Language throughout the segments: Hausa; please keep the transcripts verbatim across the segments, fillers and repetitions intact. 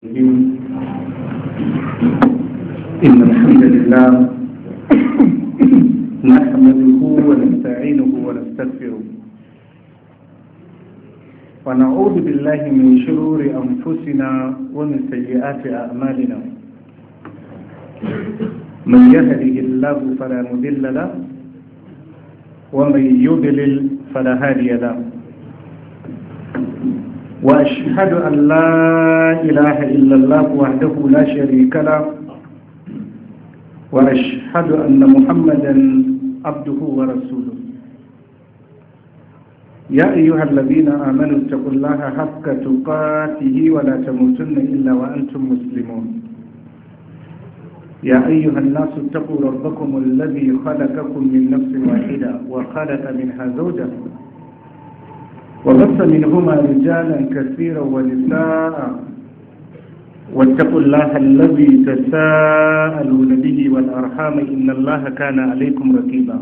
إن الحمد لله نحمده ونستعينه ونستغفره ونعوذ بالله من شرور أنفسنا ومن سيئات أعمالنا. من يهده الله فلا مضل له ومن يضلل فلا هادي له. وأشهد أن لا إله إلا الله وحده لا شريك له وأشهد أن محمدا عبده ورسوله. يا أيها الذين آمنوا اتقوا الله حق تقاته ولا تموتن إلا وأنتم مسلمون. يا أيها الناس اتقوا ربكم الذي خلقكم من نفس واحدة وخلق منها زوجها وبث منهما رجالا كثيرا ونساء واتقوا الله الذي تساءلون به والأرحام إن الله كان عليكم رقيبا.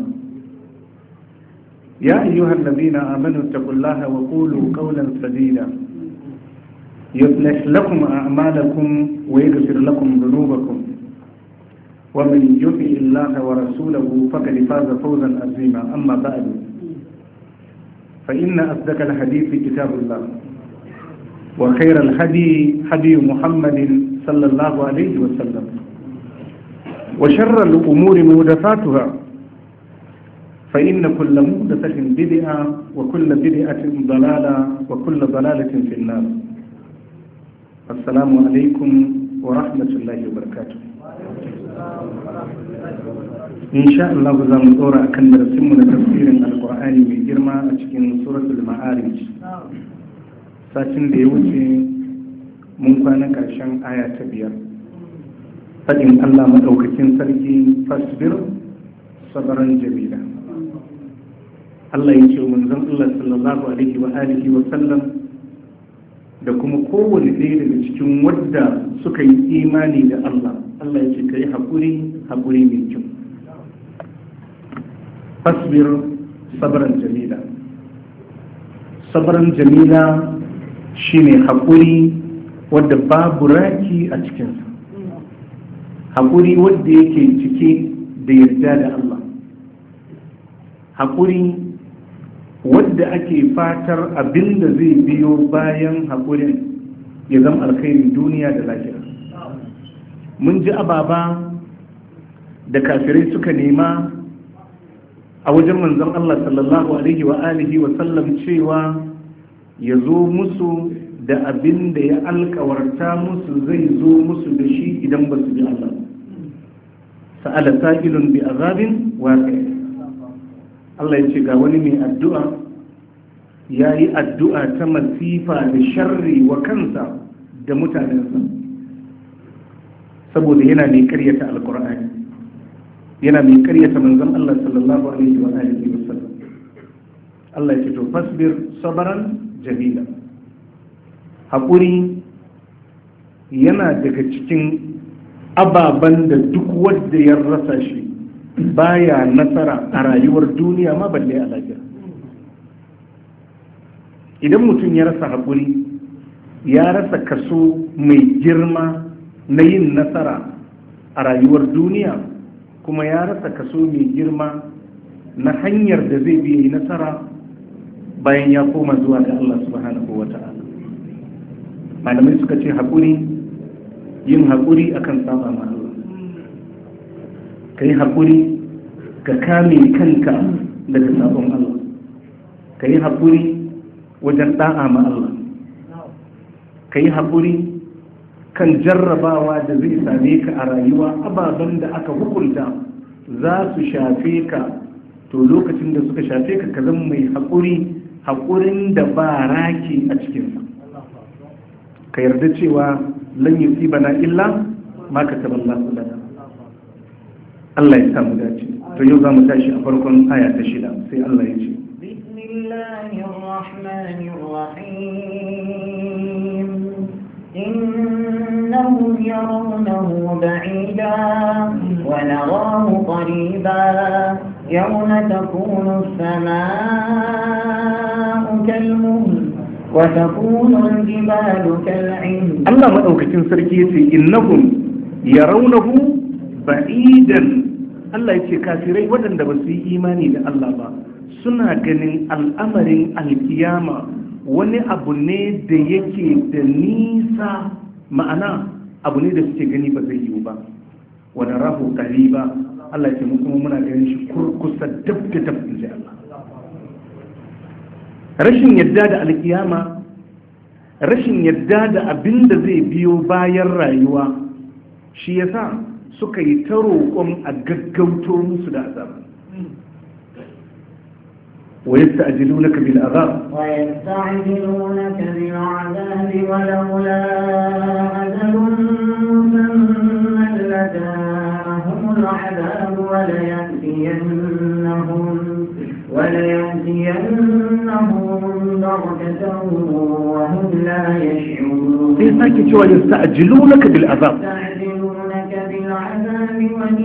يا أيها الذين آمنوا اتقوا الله وقولوا قولا سديدا يصلح لكم أعمالكم ويغفر لكم ذنوبكم ومن يطع الله ورسوله فقد فاز فوزا عظيما. أما بعد فإن أصدق الحديث كتاب الله وخير الهدي هدي محمد صلى الله عليه وسلم وشر الأمور محدثاتها فإن كل محدثة بدعة وكل بدعة ضلالة وكل ضلالة في النار. السلام عليكم ورحمة الله وبركاته. إن شاء الله زم دورا كان درسنا تفسير القرآن من جرما أشكين سورة المعارج. ساتين ديوتي ممكن كرشان آية تبير. فإن الله مدوكتين سرقي فاصبر صبرا جميلا. Allah ya ce manzon Allah sallallahu alaihi wa alihi wa sallam da kuma kowane ɗaya daga cikin wadda suka yi imani da Allah, Allah ya ce kai haƙuri haƙuri mai kyau. Fasbir sabran jamila. Sabran jamila shine haƙuri wadda babu raki a cikinsa, haƙuri wadda yake cike da yarda da Allah, haƙuri wadda ake fatar abinda zai biyo bayan haƙurin ya zama alkhairin duniya da lahira. Mun ji ababa da kafirai suka nema a wajen manzon Allah sallallahu alaihi wa alihi wa sallam cewa ya zo musu da abinda ya alkawarta musu zai zo musu da shi idan ba su bi Allah. Sa'ala sa'ilun bi azabin waqi'. Allah ya ce ga wani mai addu'a ya yi addu'a ta masifa da sharri wa kansa da mutanensa saboda yana mai karyata alkur'ani, yana mai karyata manzon Allah sallallahu alaihi wa alihi wa sallam. Allah ya ce to fasbir sabaran jamila. Haƙuri yana daga cikin ababen da duk wanda ya rasa shi baya nasara a rayuwar duniya ma balle a lafiya. Idan mutum ya rasa haƙuri ya rasa kaso mai girma na yin nasara a rayuwar duniya, kuma ya rasa kaso mai girma na hanyar da zai biya yi nasara bayan ya koma zuwa ga Allah subhanahu wa ta'ala. Malamai suka ce haƙuri, yin haƙuri akan saba ma Allah, ka yi haƙuri ka kame kanka daga sabon Allah, ka yi haƙuri wajen ɗa'a ma Allah, ka yi haƙuri kan jarrabawa da zai same ka a rayuwa. Ababen da aka hukunta za su shafe ka, to lokacin da suka shafe ka ka zama mai haƙuri, haƙurin da ba raki a cikinsa. Ka yarda cewa lan yusibana illa ma kataballahu lana. Allah ya samu dace. To yau za mu tashi a farkon aya ta shida, sai Allah ya ce Bismillahirrahmanirrahim. Innahum yarawnahu ba'ida wa narahu qariba yawma takunu as-samaa'u kal-muhl وتكون الجبال كالعهن Allah madaukakin sarki yace innahum yarawnahu ba'idan. Allah yace kafirai waɗanda ba su yi imani da Allah ba suna ganin al'amarin alkiyama wani abu ne da yake da nisa, ma'ana abu ne da suke gani ba zai yiwu ba. Wa narahu qariba, Allah yace mu kuma muna ganin shi kurkusa dab da dab inji Allah. Rashin yadda da alkiyama, rashin yadda da abin da zai biyo bayan rayuwa shi yasa suka yi ta roƙon a gaggauto musu da azaba. wa yasta'jilunaka bil azab wa yasta'jilunaka bil azabi wa lawla ajalun musamman lata'ahum al azab wa la ya'tiyannahum وليأتينهم بغتة وهم لا يشعرون. في ساكت ويستعجلونك بالعذاب. يستعجلونك بالعذاب وإن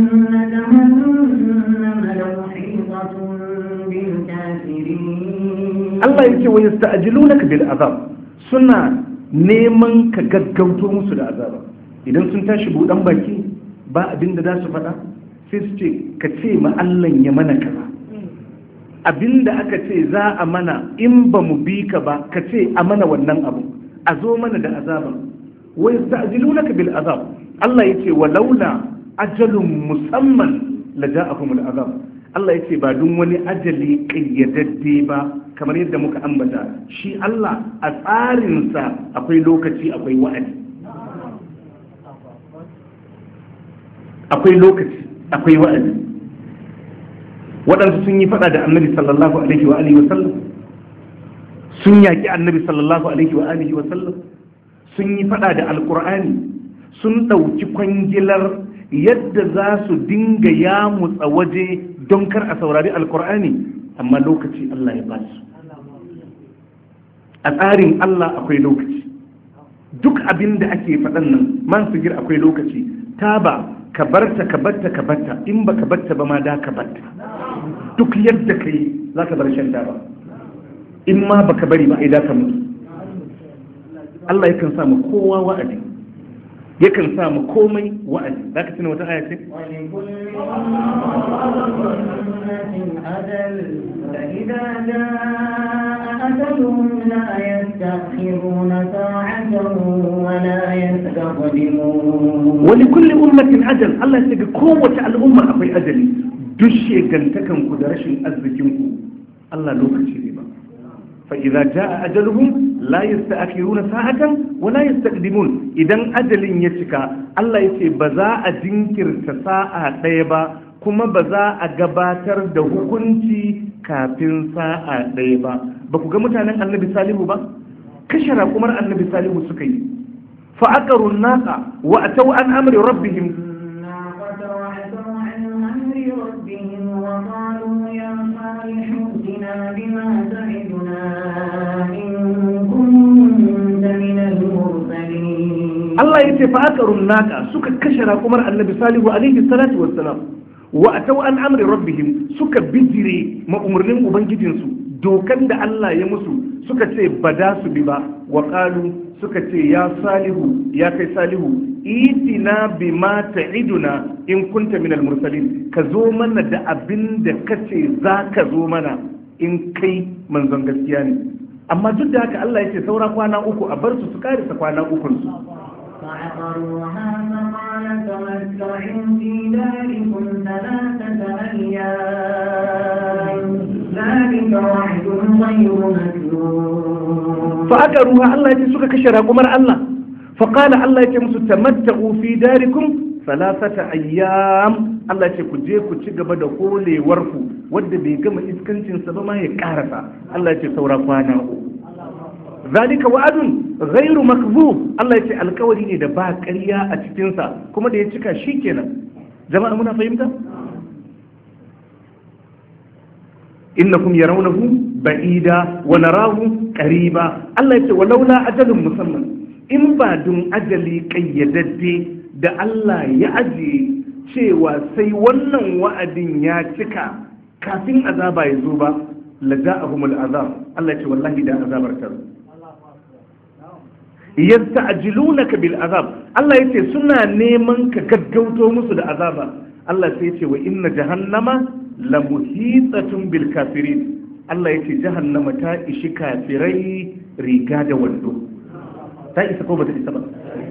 جهنم لمحيطة بالكافرين. الله يقول ويستعجلونك بالعذاب. سنة neman ka gaggauto musu da azaba idan sun tashi buɗan baki ba abin da za su faɗa sai su ce ka ce ma Allah ya mana kaza. Abinda aka ce za a mana in ba mu bi ka ba ka ce a mana wannan abu a zo mana da azaban. wa yasta'jilunaka bil azab. Allah yace walaula ajalun musamman laja'akum al azab. Allah yace ba dun wani ajali kayyadadde ba kamar yadda muka ambata shi Allah a tsarin sa akwai lokaci akwai wa'adi, akwai lokaci akwai wa'adi. waɗansu sun yi faɗa da annabi sallallahu alaihi wa alihi wasallam, sun yaƙi annabi sallallahu alaihi wa alihi wasallam, sun yi faɗa da alƙur'ani, sun ɗauki kwangilar yadda za su dinga yamutsa waje don kar a saurari alƙur'ani, amma lokaci Allah ya ba su. A tsarin Allah akwai lokaci, duk abin da ake faɗan nan man sigir akwai lokaci. Taba ka barta ka barta ka barta, in ba ka barta ba ma da ka barta. Duk yadda ka yi za ka bar shan taba, in ma ba ka bari ba ai za ka mutu. Allah yakan samu kowa wa'adi, yakan samu komai wa'adi. Za ka tuna wata aya ce? wani kulli ummatin ajal. Allah ya ce ga kowace al'umma akwai ajali. Duk shegantakan ku da rashin arzikin ku Allah lokaci ne ba. fa idza jaa ajaluhum la yasta'khiruna sa'atan wa la yastaqdimun. Idan ajalin ya cika Allah yace ba za a jinkirta sa'a ɗaya ba kuma ba za a gabatar da hukunci kafin sa'a ɗaya ba. Ba ku ga mutanen Annabi Salihu ba? Kashe raƙumar Annabi Salihu suka yi. fa aqaru an-naqa wa ataw an amri rabbihim بما تعدنا إن كنت من المرسلين. الله يتفاكر الناقة سكا كشرا كمر النبي صالح عليه الصلاة والسلام وأتوا عن أمر ربهم سكا بجري ما أمرهم وبنجدنسو دوكان دا الله يمسو سكا تي بداسو ببا وقالوا سكا تي يا صالح يا كي صالح إيتنا بما تعدنا إن كنت من المرسلين كزومنا دا أبن دا كتي ذاك زومنا in kai manzon gaskiya ne. Amma duk da haka Allah ya ce saura kwana uku a bar su su karisa kwana ukun su. fa'aqaruha Allah ya ce suka kashe raƙumar Allah. fa qala Allah ya ce musu tamatta'u fi darikum salasata ayyam. Allah ce ku je ku ci gaba da holewarku wadda bai gama iskancinsa ba ma ya karasa. Allah ce saura kwana uku. zalika wa'adun ghairu makzub. Allah ce alkawari ne da ba ƙarya a cikinsa kuma da ya cika shi kenan. Jama'a muna fahimta? innakum yarawnahu ba'ida wa narahu qariba. Allah ce walaula ajalun musamman, in ba dun ajali kayyadadde da Allah ya ajiye cewa sai wannan wa'adin ya cika kafin azaba ya zo ba la ja'ahumul azab. Allah ce wallahi da azabar ta yasta'jilunaka bil azab Allah yace suna neman ka gaggauto musu da azaba Allah sai yace wa inna jahannama la muhitatun bil kafirin Allah yace jahannama ta ishi kafirai riga da wando ta isa ko bata isa ba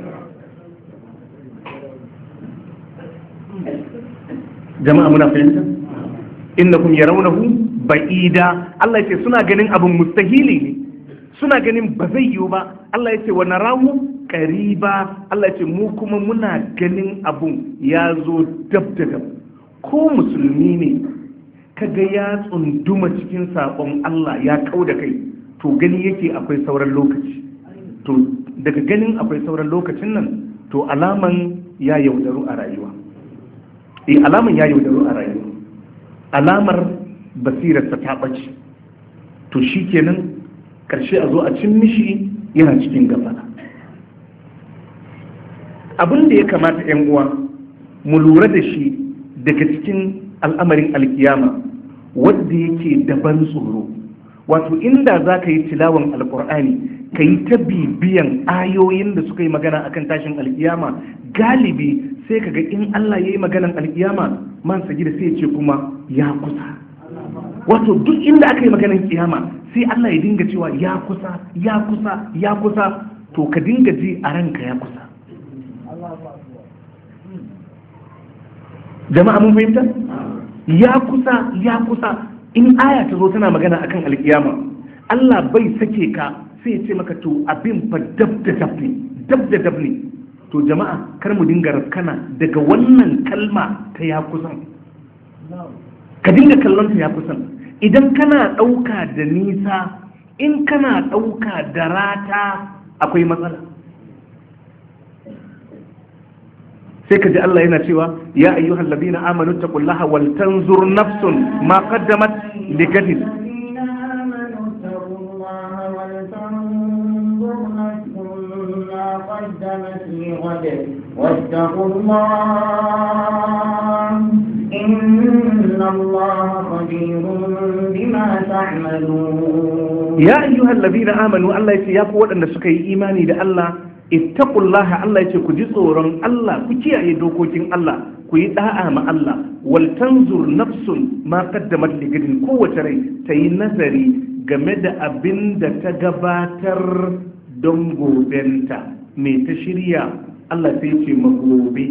jama'a muna fahimta innakum yarawnahu ba'ida Allah yace suna ganin abun mustahili ne suna ganin ba zai yiwu ba Allah yace wa narahu qariba Allah yace mu kuma muna ganin abun ya zo dab da dab ko musulmi ne kaga ya tsunduma cikin sabon Allah ya kauda kai to gani yake akwai sauran lokaci to daga ganin akwai sauran lokacin nan to alaman ya yaudaru a rayuwa eh alaman ya yaudaru a rayuwa alamar basirarsa ta ɓace to shi kenan ƙarshe a zo a cin mishi yana cikin gafara abin da ya kamata 'yan uwa mu lura da shi daga cikin al'amarin alkiyama wadda yake daban tsoro wato inda za ka yi tilawan alkur'ani ka yi ta bibiyan ayoyin da suka yi magana akan tashin alkiyama galibi sai ka ga in Allah ya yi maganan alkiyama man sagi da sai ce kuma ya kusa wato duk inda aka yi maganan kiyama sai Allah ya dinga cewa ya kusa ya kusa ya kusa to ka dinga ji a ranka ya kusa jama'a mun fahimta ya kusa ya kusa in aya ta zo tana magana akan alkiyama Allah bai sake ka sai ya ce maka to abin fa dab da dab ne dab da dab ne to jama'a kar mu dinga raskana daga wannan kalma ta ya kusan ka dinga kallon ta ya kusan idan kana ɗauka da nisa in kana ɗauka da rata akwai matsala sai ka ji Allah yana cewa ya ayyuhal ladina amanu taqullaha wal tanzur nafsun ma qaddamat ligadin قدمت لغد واتقوا الله إن الله خبير بما تعملون يا أيها الذين آمنوا الله يتياكوا أن سكي إيماني لألا اتقوا الله الله يتيكوا جسورا الله كي يدوكوكين الله كي داء مع الله ولتنظر نفس ما قدمت لغد قوة ري تي نظري جمد أبند تجباتر دنغو بنتا mai ta shirya Allah sai ce magobe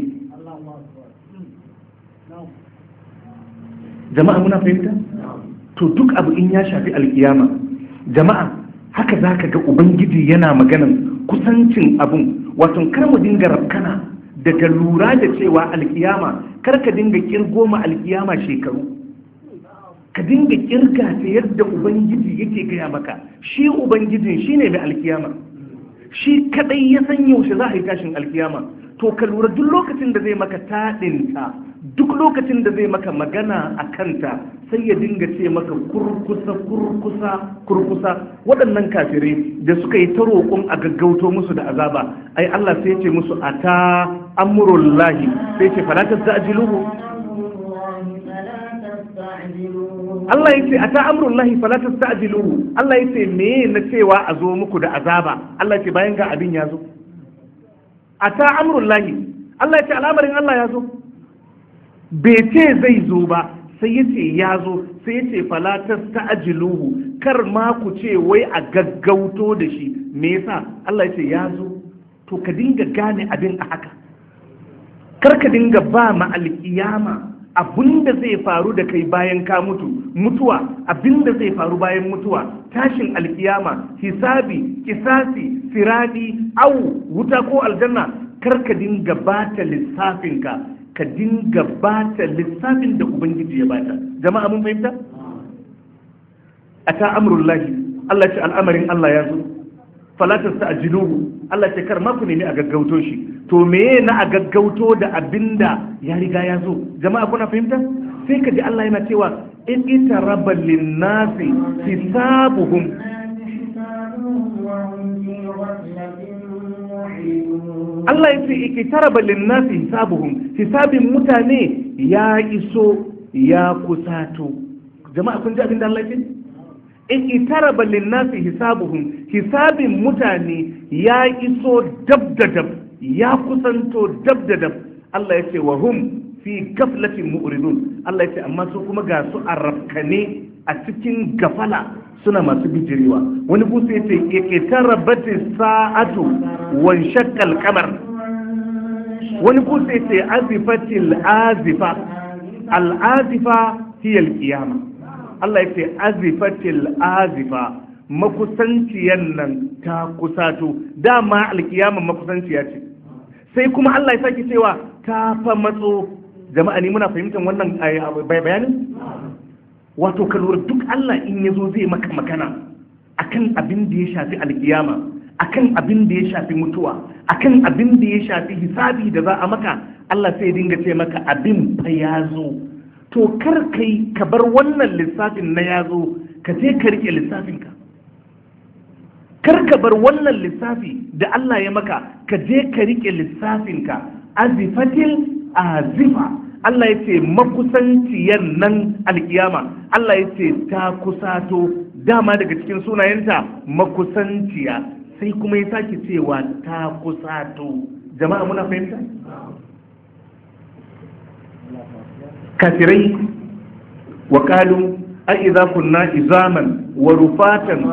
jama'a muna fahimta to duk abu in ya shafi alkiyama jama'a haka za ka ga ubangiji yana maganan kusancin abun wato kar mu dinga rafkana daga lura da cewa alkiyama kar ka dinga kirgo ma alkiyama shekaru ka dinga kirga ta yadda ubangiji yake gaya maka shi ubangijin shine mai alkiyama shi kadai ya san yaushe za a yi tashin alkiyama to ka lura duk lokacin da zai maka taɗinta duk lokacin da zai maka magana a kanta sai ya dinga ce maka kurkusa kurkusa kurkusa waɗannan kafirai da suka yi ta roƙon a gaggauto musu da azaba ai Allah sai ya ce musu ata amrullahi sai ce fala tasta'jiluhu Allah ya ce a ta amurullahi falata sta'jiluhu Allah ya ce me na cewa a zo muku da azaba Allah ya ce bayan ga abin ya zo a ta amurullahi Allah ya ce al'amarin Allah ya zo bai ce zai zo ba sai ya ce ya zo sai ya ce falata sta'jiluhu kar ma ku ce wai a gaggauto da shi me yasa Allah ya ce ya zo to ka dinga gane abin a haka kar ka dinga ba ma alkiyama abinda zai faru da kai bayan ka mutu mutuwa abinda zai faru bayan mutuwa tashin alkiyama hisabi kisasi siradi au wuta ko aljanna kar ka dinga bata lissafinka ka dinga bata lissafin da ubangiji ya bata jama'a mun fahimta ata amrullahi Allah ce al'amarin Allah ya zo fala tasta'jiluhu Allah ce kar ma ku nemi a gaggauto shi to meye na a gaggauto da abinda ya riga ya zo jama'a kuna fahimta sai ka ji Allah yana cewa in itaraba linnasi hisabuhum Allah ya ce ikitaraba linnasi hisabuhum hisabin mutane ya iso ya kusato jama'a kun ji abinda Allah ya ce iqtaraba lin-nasi hisabuhum, hisabin mutane ya iso dab da dab, ya kusanto dab da dab. Allah ya ce wa hum fi gaflatin mu'ridun. Allah ya ce amma su kuma ga su arrafkane a cikin gafala suna masu bijirewa. Wani busu ya ce iqtarabatis sa'atu wa shaqqal qamar. Wani busu ya ce azifatil azifa. Al-azifa hiya al-qiyama. Allah ya ce azifatil azifa, makusanciyan nan ta kusato. Dama alkiyama makusanciya ce, sai kuma Allah ya sake cewa ta fa matso. Jama'a ni muna fahimtar wannan bayanin? Wato ka lura duk Allah in ya zo zai maka magana akan abin da ya shafi alkiyama, akan abin da ya shafi mutuwa, akan abin da ya shafi hisabi da za a maka, Allah sai ya dinga ce maka abin fa ya zo. To kar kai ka bar wannan lissafin na ya zo, ka je ka rike lissafinka. Kar ka bar wannan lissafi da Allah ya maka, ka je ka rike lissafinka. Azifatil azifa. Allah ya ce makusanciyar nan alkiyama. Allah ya ce ta kusato. Dama daga cikin sunayenta makusanciya. Sai kuma ya sake cewa ta kusato. Jama'a muna fahimta? kafirai wa qalu a idza kunna izaman wa rufatan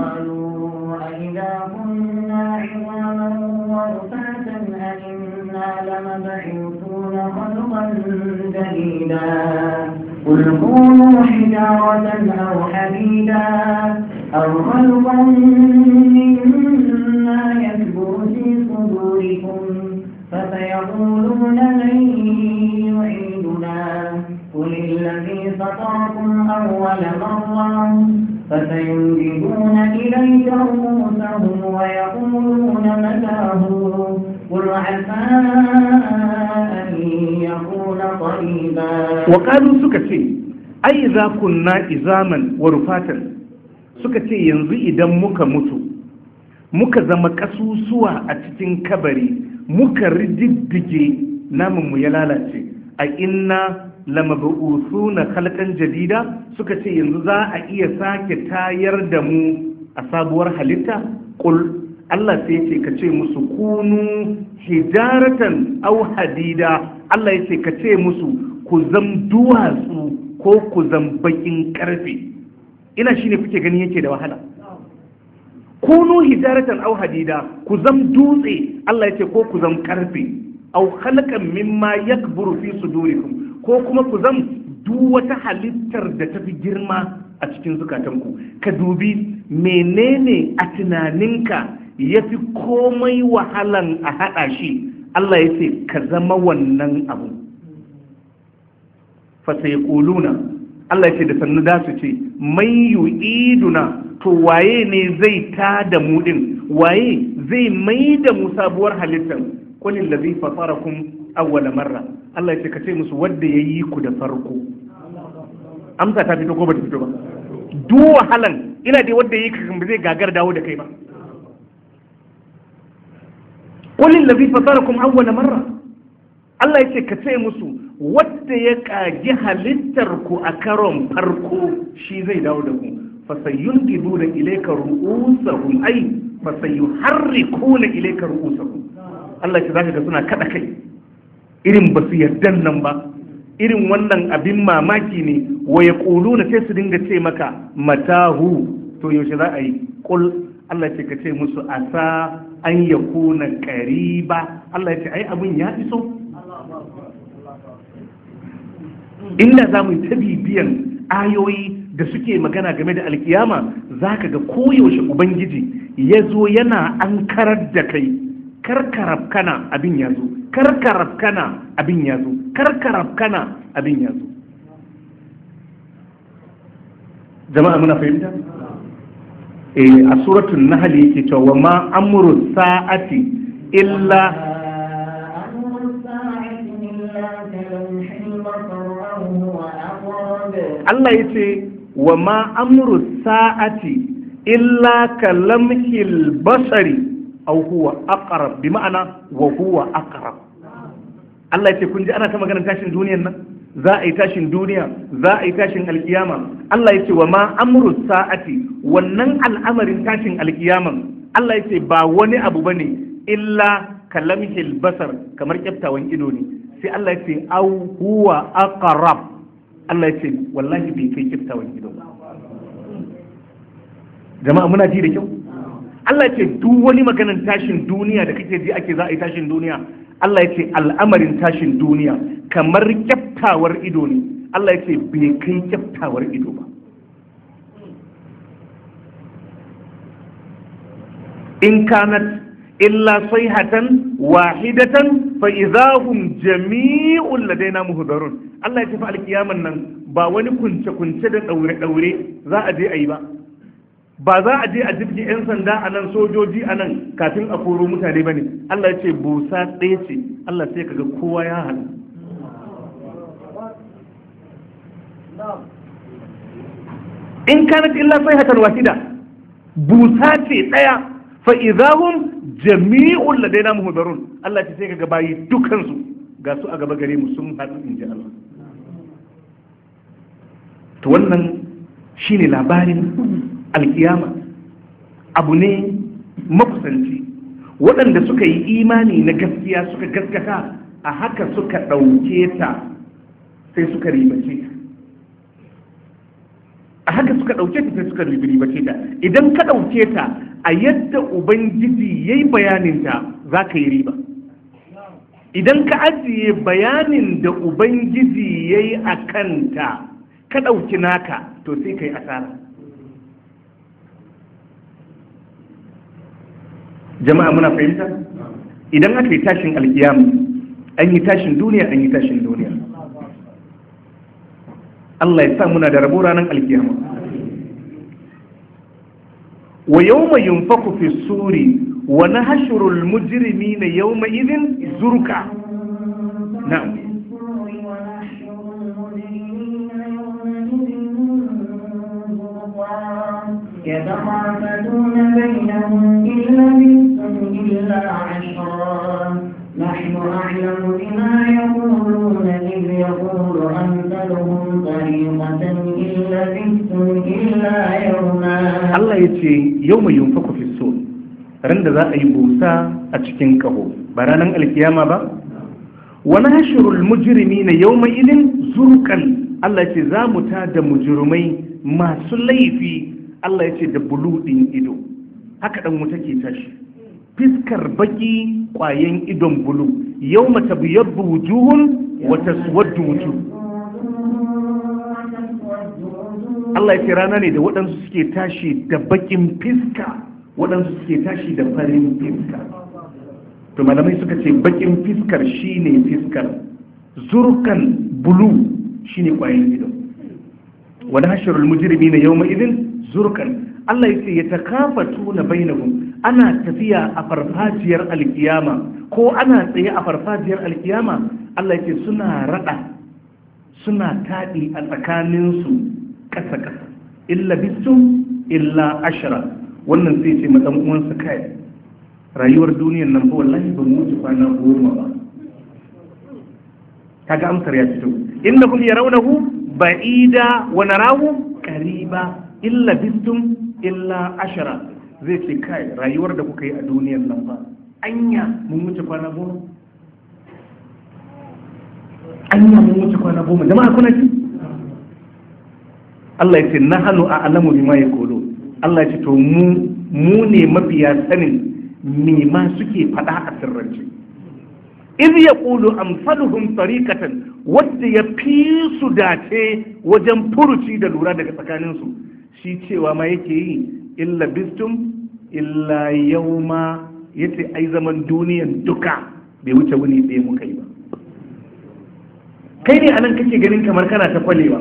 قل كونوا حجارة أو حديدا أو خلقا مما يكبر في صدوركم فسيقولون من يعيدنا قل الذي فطركم أول مرة فسينجدون إليك رؤوسهم ويقولون متاه قل عسى أن يكون قريبا. وقالوا سكتي أي إذا كنا إزاما ورفاتا سكتي ينزي إذا مك متو muka zama kasusuwa a cikin kabari, muka rididdige namun mu ya lalace, a inna lamab'usuna khalqan jadida, suka ce yanzu za a iya sake tayar da mu a sabuwar halitta. Qul Allah sai ce ka ce musu kunu hijaratan aw hadida. Allah ya ce ka ce musu ku zam duwatsu ko ku zam bakin karfe. Ina shine kuke gani yake da wahala. Kunu hijaratan aw hadida, ku zam dutse. Allah ya ce ko ku zam karfe. Aw khalaqan mimma yakburu fi sudurikum, ko kuma ku zam duk wata halittar da tafi girma a cikin zukatanku. Ka dubi menene a tunaninka yafi komai wahalan a hada shi. Allah ya ce ka zama wannan abu. Fa sayquluna, Allah ya ce da sannu da su ce mai yu'iduna, to waye ne zai ta da mu din, waye zai mai da mu sabuwar halittar. Qulil ladhi fatarakum awwala marra. Allah ya ce ka ce musu wanda yayi ku da farko. Amsa ta fito ko ba ta fito ba? Duk wahalan ina dai wanda yayi ka ba zai gagar dawo da kai ba. Qulil ladhi fatarakum awwala marra. Allah ya ce ka ce musu wanda ya kagi halittar ku a karon farko shi zai dawo da ku. Fasayunqiduna ilayka ru'usahum ay fasayuharrikuna ilayka ru'usahum. Allah ya zaka ga suna kada kai irin basu yardan nan ba, irin wannan abin mamaki ne. Wa yaquluna sai su dinga ce maka matahu, to yaushe za a yi? Qul Allah ya ce ka ce musu asa an yakuna qariba. Allah ya ce ai abin ya iso. Inda za mu yi ta bibiyan ayoyi da suke magana game da alkiyama, za ka ga koyaushe Ubangiji ya zo yana an karar da kai, karkarab kana abin ya zo, karkarab kana abin ya zo, karkarab kana abin ya zo. Jama'a muna fahimta? Eh, a suratul Nahl yake cewa ma amru sa'ati illa Allah ya ce wa ma amru sa'ati illa kalamhil basari aw huwa aqrab, bi ma'ana wa huwa aqrab. Allah ya ce kun ji ana ta maganar tashin duniyar nan, za a yi tashin duniya, za a yi tashin alkiyama. Allah ya ce wa ma amru sa'ati, wannan al'amarin tashin alkiyaman Allah ya ce ba wani abu bane illa kalamhil basar, kamar kyaftawan ido ne. Sai Allah ya ce au huwa aqrab, Allah ya ce wallahi bai kai kyaftawan ido ba. Jama'a muna ji da kyau? Allah ya ce duk wani maganar tashin duniya da kake ji ake za a yi tashin duniya, Allah ya ce al'amarin tashin duniya kamar kyaftawar ido ne. Allah ya ce bai kai kyaftawar ido ba. In kanat illa sayhatan wahidatan fa idahum jami'un ladaina muhdarun. Allah ya ce fa alkiyaman nan ba wani kunce kunce da daure daure za a je a yi ba. Ba za a je a jibgi 'yan sanda a nan, sojoji a nan kafin a koro mutane ba ne. Allah ya ce busa ɗaya ce, Allah sai kaga kowa ya hannu. In kanat illa sayhatan wahida, busa ce ɗaya, fa idahum jami'un ladaina muhdarun. Allah ya ce sai kaga bayi dukansu ga su a gaba gare mu sun haɗu, in ji Allah. To wannan shine labarin alkiyama, abu ne makusanci. Waɗanda suka yi imani na gaskiya suka gaskata a haka suka ɗauke ta, sai suka ribace ta. A haka suka ɗauke ta sai suka ribace ta. Idan ka ɗauke ta a yadda Ubangiji ya yi bayaninta, za ka yi riba. Idan ka ajiye bayanin da Ubangiji ya yi a kanta, ka ɗauki naka, to sai ka yi asara. Jama'a muna fahimta? Idan aka yi tashin alkiyama, an yi tashin duniya, an yi tashin duniya. Allah ya sa muna da rabo ranar alkiyama. Wa yawma yunfaku fi suri wa nahshurul mujrimina yawma idhin zurqa. Na'am. يتخافتون بينهم إن لبثتم إلا عشرا نحن أعلم بما يقولون إذ يقول أمثلهم طريقة إن لبثتم إلا يوما. الله يتي يوم ينفخ في الصور، رند ذا أي بوسا أتشكين كهو برانا القيامة با. ونحشر المجرمين يومئذ زرقا. الله يتي ذا متاد مجرمي ما سليفي. Allah ya ce da bulu ɗin ido, haka ɗan wuta ke tashi, fiskar baki ƙwayen idon bulu, yau mata biyar wujuhun wata suwaddu wuju. Allah ya ce rana ne da waɗansu suke tashi da bakin fiska, waɗansu suke tashi da farin fiska. To malamai suka ce bakin fiskar shine fiskar, zurkan bulu shine ƙwayen ido. Wani hashirul mujrimi na yau ma'izin zurkan. Allah yace ya takafatu na bainahum, ana tafiya a farfajiyar alkiyama ko ana tsaye a farfajiyar alkiyama. Allah yace suna rada, suna taɗi a tsakaninsu ƙasa ƙasa. Illa bisum illa ashara. Wannan sai ce matsan uwansa kai, rayuwar duniyar nan fa wallahi ba mu wuce kwana goma ba. Kaga amsar ya fito. Innahum yarawnahu ba'ida wa narahu qariba illa bistum illa ashara. Zai ce kai rayuwar da kuka yi a duniyar nan ba anya mun wuce kwana goma, anya mun wuce kwana goma. Jama'a kuna ji? Allah ya ce nahnu a'lamu bima yaqulu. Allah ya ce to mu mu ne mafiya sanin me ma suke faɗa a sirrance. iz yaqulu amsaluhum tariqatan, wanda ya fi su dace wajen furuci da lura daga tsakaninsu, shi cewa ma yake yi illa bistum illa yauma, yace ai zaman duniyan duka bai wuce wuni ɗaya muka yi ba. Kai ne anan kake ganin kamar kana ta kwalewa.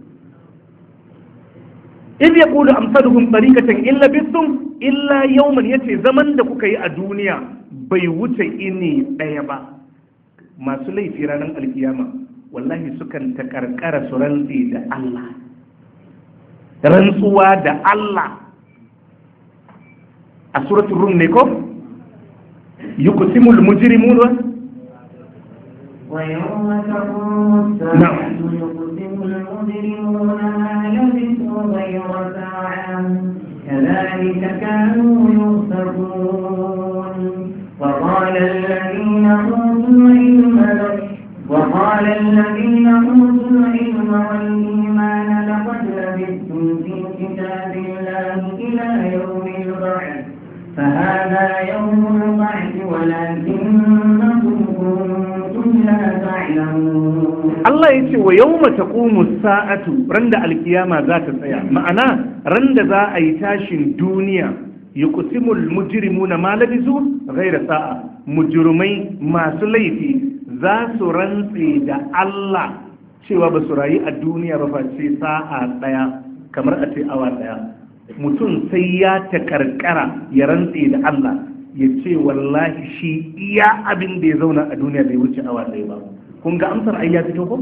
iz yaqulu amsaluhum tariqatan illa bistum illa yauman, yace zaman da kuka yi a duniya bai wuce ini ɗaya ba. Masu laifi ranar alkiyama wallahi sukan ta karkara su rantsi da Allah, rantsuwa da Allah. A suratul rum ne ko yuqsimul mujrimuna ويوم تقوم الساعة يقسم المجرمون ما لبثوا غير ساعة كذلك كانوا يؤفكون وقال الذين أوتوا العلم وقال الذين أوتوا العلم والإيمان لقد لبثتم في كتاب الله إلى يوم البعث فهذا يوم البعث ولكنكم كنتم لا تعلمون. الله يقول ويوم تقوم الساعة رند القيامة ذات الساعة معناه رند ذا أيتاش الدنيا يقسم المجرمون ما لبثوا غير ساعة مجرمي ما سليتي za su rantse da Allah cewa ba su rayu a duniya ba face sa'a daya kamar a ce awa daya mutum sai ya ta karkara ya rantse da Allah ya ce wallahi shi iya abin da ya zauna a duniya bai wuce awa daya ba kun ga amsar ai ya fito ko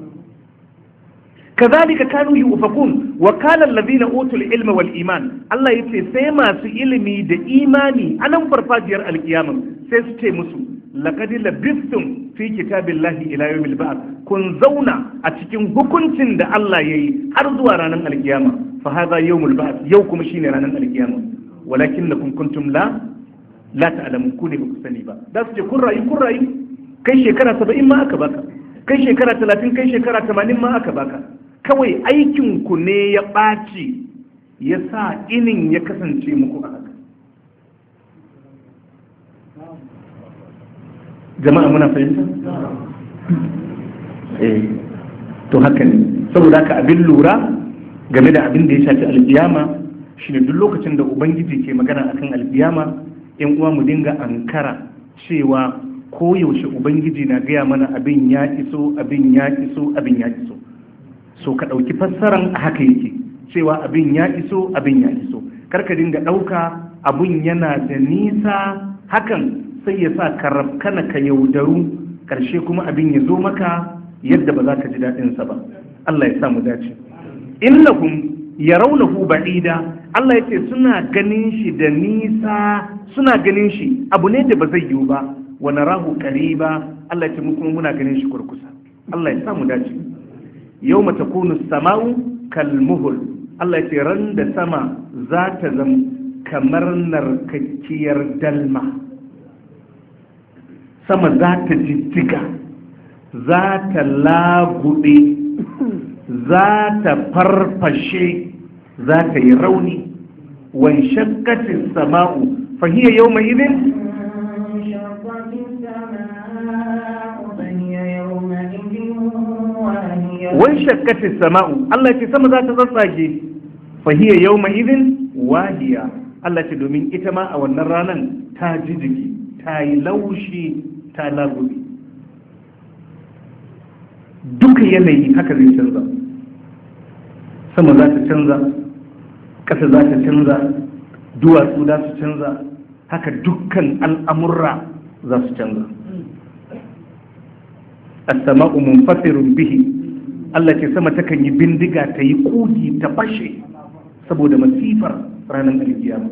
kazalika kanu yufakun wa qala alladhina utul ilma wal iman Allah yace sai masu ilimi da imani anan farfajiyar alkiyama sai su ce musu laqad labistum fi kitabillahi ila yawmil ba'th kun zauna a cikin hukuncin da Allah yayi har zuwa ranar alkiyama fa hadha yawmul ba'th yau kuma shine ranar alkiyama walakinnakum kuntum la la ta'lamun kun ba ku sani ba da su ce kun rayu kun rayu kai shekara saba'in ma aka baka kai shekara talatin kai shekara tamanin ma aka baka kawai aikin ku ne ya ɓaci ya sa inin ya kasance muku a haka jama'a muna fahimta? eh to haka ne saboda haka abin lura game da abin da ya shafi alkiyama shine duk lokacin da ubangiji ke magana akan alkiyama yan uwa mu dinga ankara cewa koyaushe ubangiji na gaya mana abin ya iso abin ya iso abin ya iso so ka ɗauki fassaran a haka yake cewa abin ya iso abin ya iso karka dinga ɗauka abin yana da nisa hakan sai ya sa ka rafkana ka yaudaru ƙarshe kuma abin ya zo maka yadda ba za ka ji daɗinsa ba Allah ya sa mu dace innahum yarawnahu ba'ida Allah ya ce suna ganin shi da nisa suna ganin shi abu ne da ba zai yiwu ba wa narahu qariba Allah ya ce mu kuma muna ganin shi kurkusa Allah ya sa mu dace yawma takunu as-sama'u kalmuhul Allah ya ce ran da sama za ta zama kamar narkakkiyar dalma sama za ta jijjiga za ta lagude za ta farfashe za ta yi rauni wan shakkatin sama'u fahiyar yau mai idin wan shakkatin sama'u Allah ce sama za ta tsatsage fahiyar yau mai idin wahiya Allah ce domin ita ma a wannan ranar ta jijjigi ta yi laushi ta lagude duka yanayi haka zai canza sama za ta canza ƙasa za ta canza duwatsu za su canza haka dukkan al'amurra za su canza as-sama'u munfatirun bihi Allah ce sama takan yi bindiga ta yi kugi ta fashe saboda masifar ranar alkiyama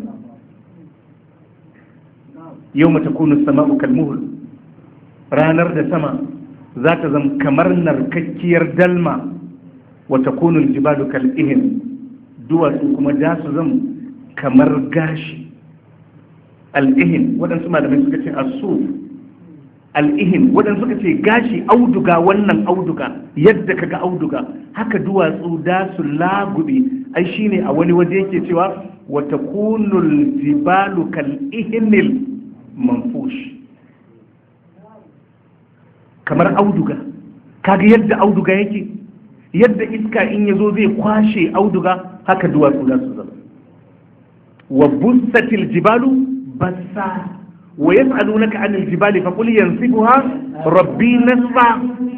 yau mata kunu sama'u kalmuhul ranar da sama za ta zama kamar narkakkiyar dalma wata kunun jibalu kal'ihin duwatsu kuma za su zama kamar gashi al'ihin waɗansu malamai suka ce asuf al'ihin waɗansu suka ce gashi auduga wannan auduga yadda kaga auduga haka duwatsu da su lagube ai shine a wani waje yake cewa wata kunul jibalu kal'ihinil manfush kamar auduga kaga yadda auduga yake yadda iska in yazo zai kwashe auduga haka duwatsu za su zama wa bussatil jibalu bassa wa yas'alunaka 'anil jibali faqul yansifuha rabbi nasfa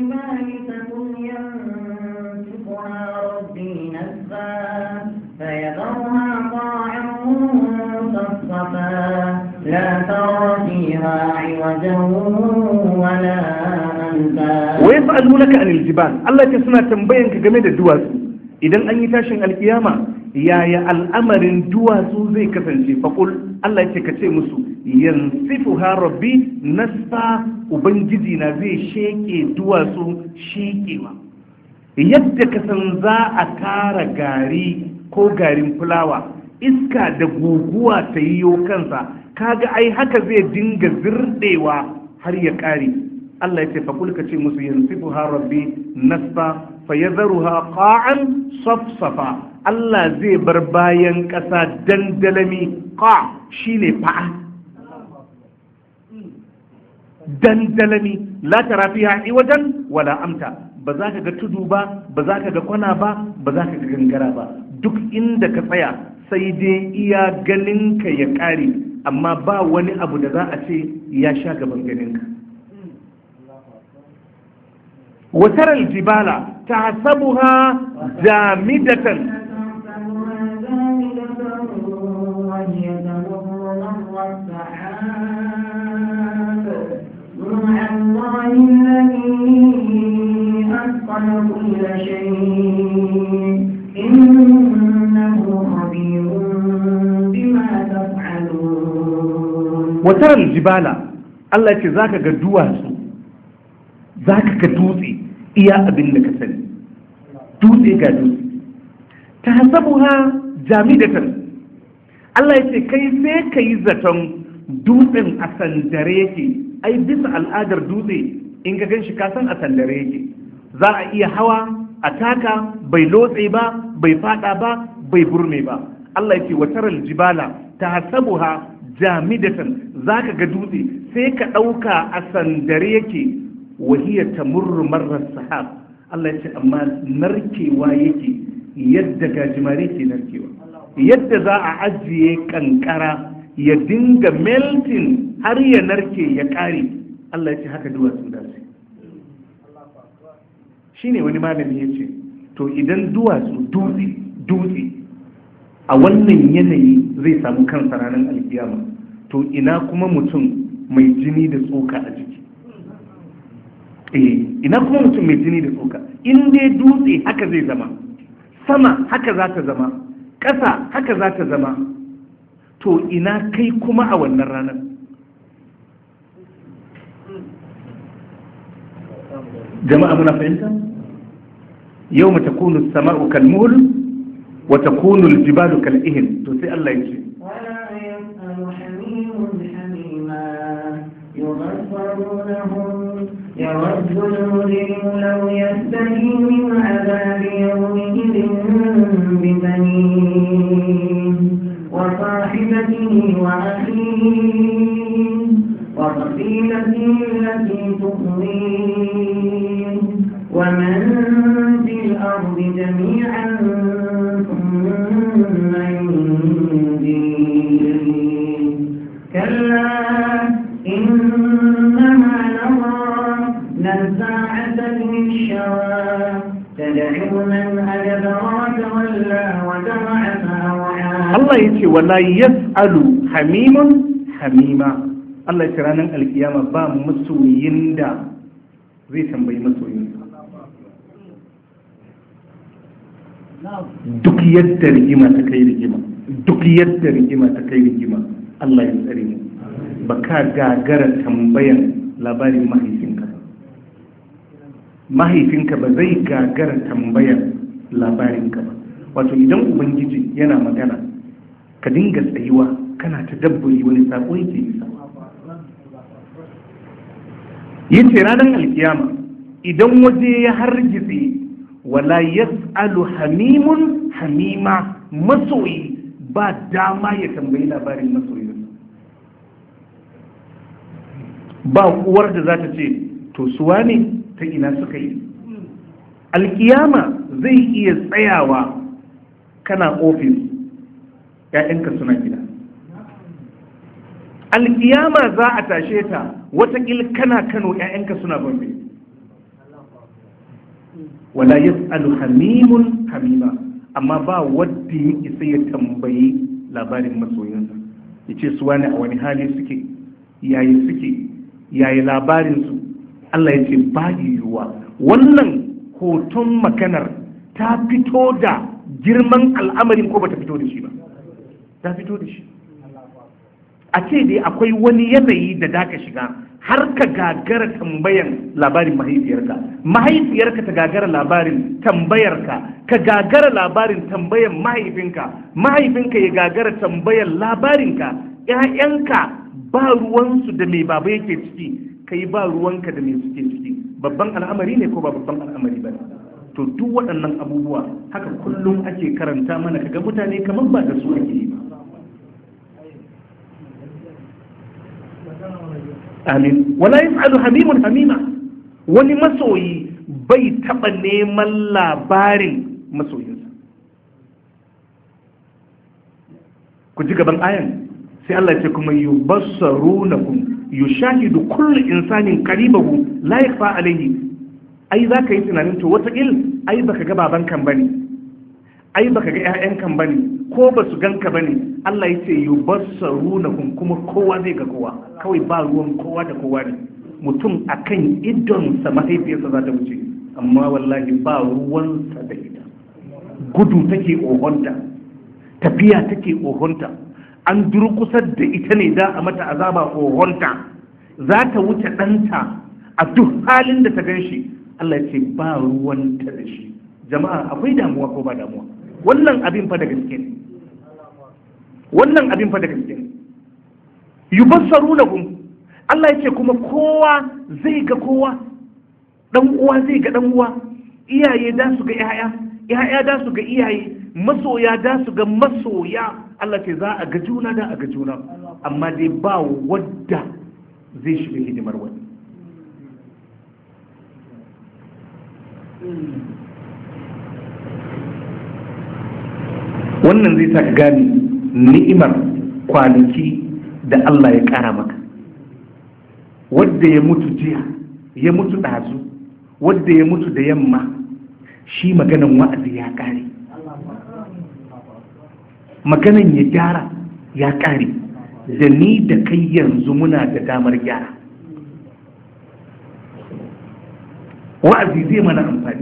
لا ترى فيها عوجا ولا ويسألونك عن الجبال الله يسمع تنبينك game da duwatsu idan an yi tashin alkiyama yaya al'amarin duwatsu zai kasance faqul Allah yake kace musu yansifuha rabbi nasfa ubangiji na zai sheke duwatsu shekewa yadda ka san za a tara gari ko garin fulawa iska da guguwa ta yiwo kansa kaga ai haka zai dinga zirdewa har ya kare Allah ya ce faqul kace musu yansifuha rabbi nasfa fayadharuha qa'an safsafa Allah zai bar bayan ƙasa dandalami qa shine fa'a dandalami la tara fiha iwajan wala amta ba za ka ga tudu ba ba za ka ga kwana ba ba za ka ga gangara ba duk inda ka tsaya sai dai iya ganinka ya ƙare amma ba wani abu da za a ce ya sha gaban ganinka watar aljibala ta sabuha jamidatan كل شيء إنه خبير بما تفعلون وترى الجبال الله يكي ذاك قدواسو ذاك قدوسي إيا أبن لك سني دوسي قدوسي تحسبها جامدة الله يكي كيف كيزة دوسن أسندريكي أي بس الآدر دوسي إنك كنش كاسن أسندريكي za a iya hawa a taka bai lotse ba bai fada ba bai burme ba Allah yake wataral jibala tahsabuha jamidatan zaka ga dutse sai ka dauka a sandare yake wahiya tamurru marra sahab Allah yake amma narkewa yake yadda gajimare ke narkewa yadda za a ajiye kankara ya dinga melting har ya narke ya kare Allah yake haka duwatsu da su shine wani malami ya ce to idan duwatsu dutse dutse a wannan yanayi zai samu kansa ranar alkiyama to ina kuma mutum mai jini da tsoka a jiki eh ina kuma mutum mai jini da tsoka in dai dutse haka zai zama sama haka za ta zama ƙasa haka za ta zama to ina kai kuma a wannan ranar jama'a muna fahimta yau mata kunu sama'u kalmuhul wa takunu aljibalu kal'ihin to sai Allah ya ce يود المجرم لو يستهي من عذاب يومئذ ببنيه وصاحبته وأخيه وفصيلته التي تؤويه ومن في الأرض جميعا ثم ينجيه كلا إنما نظى نزاعة للشوى تدعو من أدبر وتولى وجمع فأوعى الله يقول ولا يسأل حميم حميما Allah ya ce ranar alkiyama ba masoyin da zai tambayi masoyinsa duk yadda rigima ta kai rigima duk yadda rigima ta kai rigima Allah ya tsare mu ba ka gagara tambayan labarin mahaifinka mahaifinka ba zai gagara tambayan labarinka ba wato idan ubangiji yana magana ka dinga tsayuwa kana ta dabburi wani sako yake isa yace ranar alkiyama idan waje ya hargitse wala yas'alu hamimun hamima masoyi ba dama ya tambayi labarin masoyinsa ba uwar da za ta ce to suwa ne ta ina suka yi alkiyama zai iya tsayawa kana ofis ‘ya'yanka suna gida alkiyama za a tashe ta watakil kana Kano ‘ya'yanka suna Gombe wala yas'alu hamimun hamima amma ba wadda ya isa ya tambayi labarin masoyinsa ya ce su wani a wani hali suke yayi suke yayi labarinsu Allah ya ce ba yiwuwa wannan hoton maganar ta fito da girman al'amarin ko ba ta fito da shi ba? Ta fito da shi. A ce dai akwai wani yanayi da da ka shiga har ka gagara tambayan labarin mahaifiyarka, mahaifiyarka ta gagara labarin tambayarka, ka gagara labarin tambayan mahaifinka, mahaifinka ya gagara tambayan labarinka, ‘ya'yanka ba ruwansu da mai baba yake ciki, kai ba ruwanka da mai suke ciki. Babban al'amari ne ko ba babban al'amari ba ne? To duk waɗannan abubuwa haka kullum ake karanta mana, kaga mutane kamar ba da su ake yi ba. Amin. Wala yas'alu hamimun hamima. Wani masoyi bai taɓa neman labarin masoyinsa. Ku ji gaban ayan sai Allah ya ce kuma yubassarunakum yushahidu kullu insanin qaribahu la yakfa alayhi. Ai za ka yi tunanin to wata il ai baka ga baban kan bane, ai baka ga ƴaƴan kan bane, ko ba su ganka bane. Allah ya ce yubassarunakum, kuma kowa zai ga kowa, kawai ba ruwan kowa da kowa ne. Mutum akan idon sa mahaifiyarsa za ta wuce, amma wallahi ba ruwansa da ita. Gudu take ohonta, tafiya take ohonta, an durkusar da ita ne da a mata azaba ohonta, za ta wuce ɗanta a duk halin da ta gan shi. Allah ya ce ba ruwanta da shi. Jama'a akwai damuwa ko ba damuwa? Wannan abin fa da gaske ne. Wannan abin fa da gaske ne. Yubassarunahum, Allah ya ce kuma kowa zai ga kowa, dan uwa zai ga dan uwa, iyaye da su ga yaya, yaya da su ga iyaye, masoya da su ga masoya. Allah ce za a ga juna da a ga juna, amma dai ba wadda zai shiga hidimar wani. Wannan zai sa ka gane ni'imar kwanaki da Allah ya ƙara maka. Wadda ya mutu jiya, ya mutu ɗazu, wadda ya mutu da yamma, shi maganan wa'azi ya ƙare, maganan ya gyara ya ƙare. Da ni da kai yanzu muna da damar gyara. Wa'azi zai mana amfani.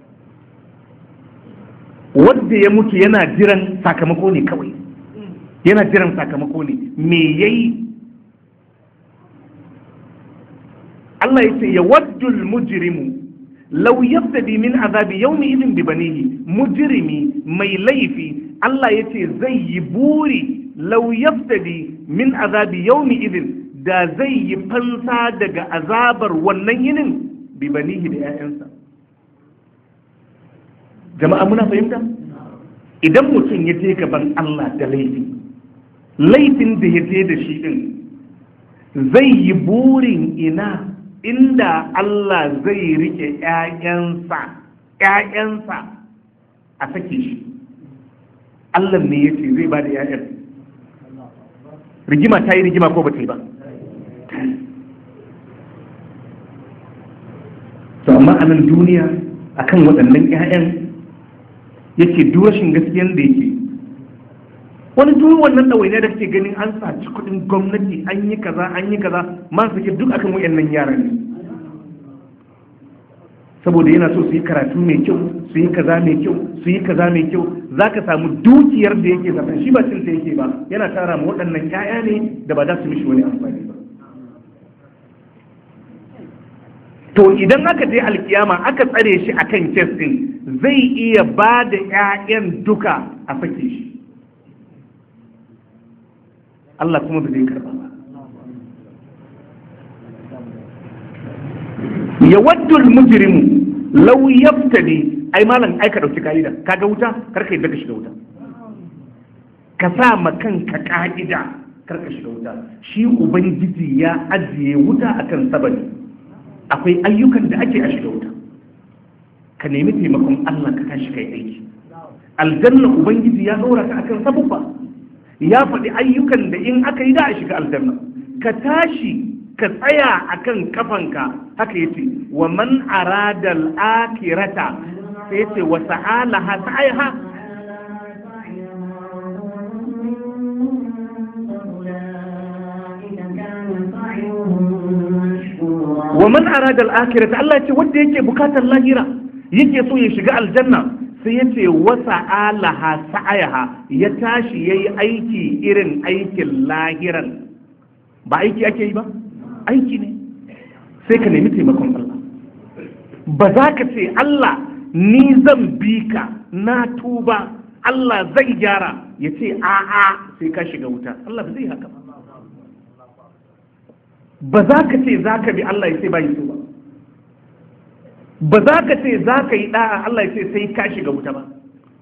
Wadda ya mutu yana jiran sakamako ne kawai, yana jiran sakamako ne. Me yayi? Allah ya ce ya waddul mujrimu law yaftadi min azabi yawmi idin bi banihi. Mujrimi mai laifi Allah ya ce zai yi buri law yaftadi min azabi yawmi idin, da zai yi fansa daga azabar wannan yinin bi banihi da 'ya'yansa. Jama'a muna fahimta? Idan mutum ya je gaban Allah da laifi, laifin da ya je da shi din, zai yi burin ina inda Allah zai rike ‘ya'yansa, ‘ya'yansa a sake shi. Allah ne ya ce zai ba da ‘ya'yan. Rigima ta yi rigima ko ba ta yi ba? To amma a nan duniya akan waɗannan ‘ya'yan yake durashin gaskiyan da yake. Wani duk wannan ɗawainiya da kake ganin an saci kuɗin gwamnati, an yi kaza an yi kaza, masu ke duk akan wayannan yara ne. Saboda yana so su yi karatu mai kyau, su yi kaza mai kyau, su yi kaza mai kyau, za ka samu dukiyar da yake zaton shi ba cinta yake ba, yana tara ma waɗannan ƴaƴa ne da ba za su mishi wani amfani ba. To idan aka je alkiyama aka tsare shi akan kes ɗin, zai iya ba da ƴaƴan duka a sake shi. Allah kuma ba zai karba ba. Ya waddul mujrimu law yaftadi. Ai malam ai ka dauki ka'ida, kaga wuta karka yadda ka shiga wuta, ka sa ma kanka ka'ida karka shiga wuta. Shi ubangiji ya ajiye wuta akan sabani, akwai ayyukan da ake a shiga wuta, ka nemi taimakon Allah ka tashi kai aiki. Aljanna ubangiji ya dora ka akan sabubba, ya faɗi ayyukan da in aka yi da a shiga aljanna. Ka tashi ka tsaya akan kafanka, haka yace wa man arada al-akhirata, sai yace wa sa'alaha sa'iha. wa man arada al-akhirata, Allah yace wanda yake bukatar lahira, yake so ya shiga aljanna, sai ya ce wasa alaha sa'ayaha ya tashi ya yi aiki irin aikin lahiran. Ba aiki ake yi ba? Aiki ne. Sai ka nemi taimakon Allah. Ba za ka ce Allah ni zan bi ka na tuba Allah zai gyara, ya ce a'a sai ka shiga wuta. Allah ba zai haka ba. Ba za ka ce za ka bi Allah ya ce ba yi so ba. Ba za ka ce za ka yi ɗa'a Allah ya ce sai ka shiga wuta ba.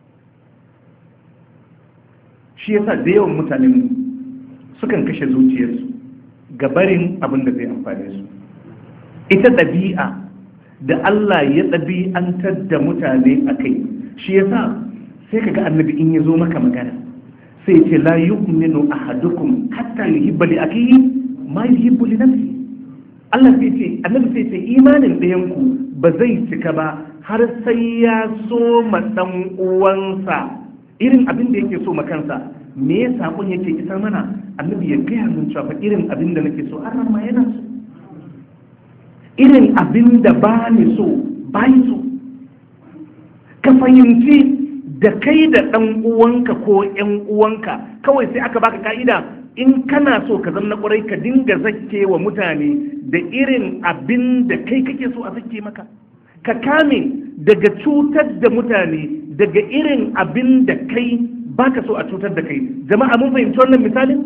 Shi yasa da yawan mutanen sukan kashe zuciyarsu ga barin abin da zai amfane su. Ita ɗabi'a da Allah ya ɗabi'antar da mutane a kai, shi yasa sai ka ga annabi in ya zo maka magana sai ce la yu'minu ahadukum hatta yuhibba li akhihi ma yuhibbu li nafsihi. Allah sai ce annabi sai ce imanin ɗayan ku ba zai cika ba har sai ya so ma dan uwansa irin abin da yake so ma kansa. Me ya sakon yake isar mana? Annabi ya gaya mun cewa irin abin da nake so Allah ma yana so, irin abin da ba ni so ba ni so. Ka fahimci da kai da ɗan uwanka ko ƴan uwanka kawai sai aka baka ka'ida, in kana so ka zama na ƙwarai ka dinga zakke wa mutane da irin abin da kai kake so a zakke maka, ka kame daga cutar da mutane daga irin abin da kai baka so a cutar da kai. Jama'a mun fahimci wannan misalin?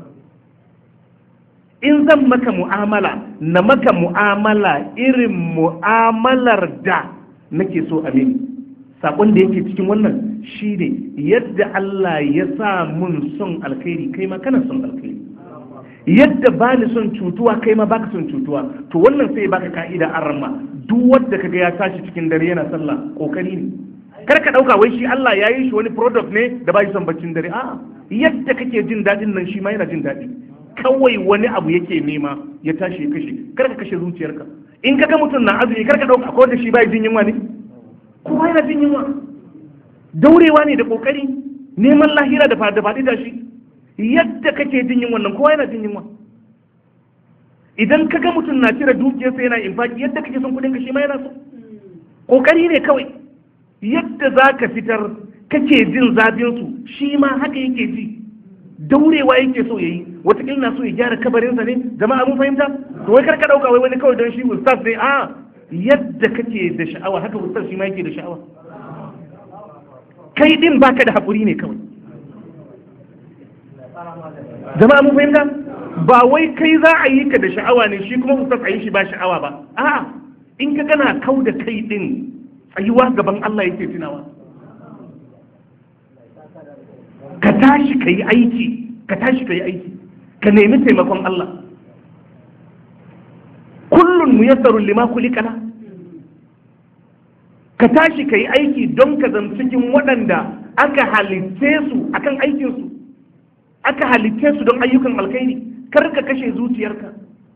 In zan maka mu'amala na maka mu'amala irin mu'amalar da nake so a mini. Sakon da yake cikin wannan shi ne yadda Allah ya sa mun son alkhairi kai ma kana son alkhairi, yadda ba ni son cutuwa kai ma baka son cutuwa. To wannan sai baka ka'ida an ramma, duk wanda kaga ya tashi cikin dare yana sallah kokari ne. Kar ka dauka wai shi Allah ya yi shi wani product ne da ba shi son baccin dare. A'a, yadda kake jin dadin nan shi ma yana jin dadi, kawai wani abu yake nema ya tashi ya kashe. Kar ka kashe zuciyarka. In kaga mutum na azumi kar ka dauka ko da shi bai jin yunwa ne, kowa yana jin yunwa. Daurewa ne da kokari, neman lahira da faɗi da shi. Yadda kake jin yunwa nan kowa yana jin yunwa. Idan kaga mutum na cire dukiyarsa yana infaki yadda kake son kudin ka shi ma yana so. Kokari ne kawai. Yadda za ka fitar kake jin zafin su shi ma haka yake ji. Daurewa yake so yayi. Wataƙila na so ya gyara kabarinsa ne. Jama'a mun fahimta? To wai kar ka dauka wai wani kawai don shi ustaz ne. A yadda kake da sha'awa haka ustaz shi ma yake da sha'awa. Kai din baka da haƙuri ne kawai. Jama'a mun fahimta? Ba wai kai za a yi ka da sha'awa ne shi kuma ustaz a yi shi ba sha'awa ba. A'a, in ka gana kau da kai din tsayuwa gaban Allah yake tunawa. Ka tashi ka yi aiki, ka tashi ka yi aiki, ka nemi taimakon Allah. Kullun muyassarun lima kulika la. Ka tashi ka yi aiki don ka zama cikin waɗanda aka halitte su akan aikinsu, aka halitte su don ayyukan alkhairi. Kar ka kashe zuciyarka.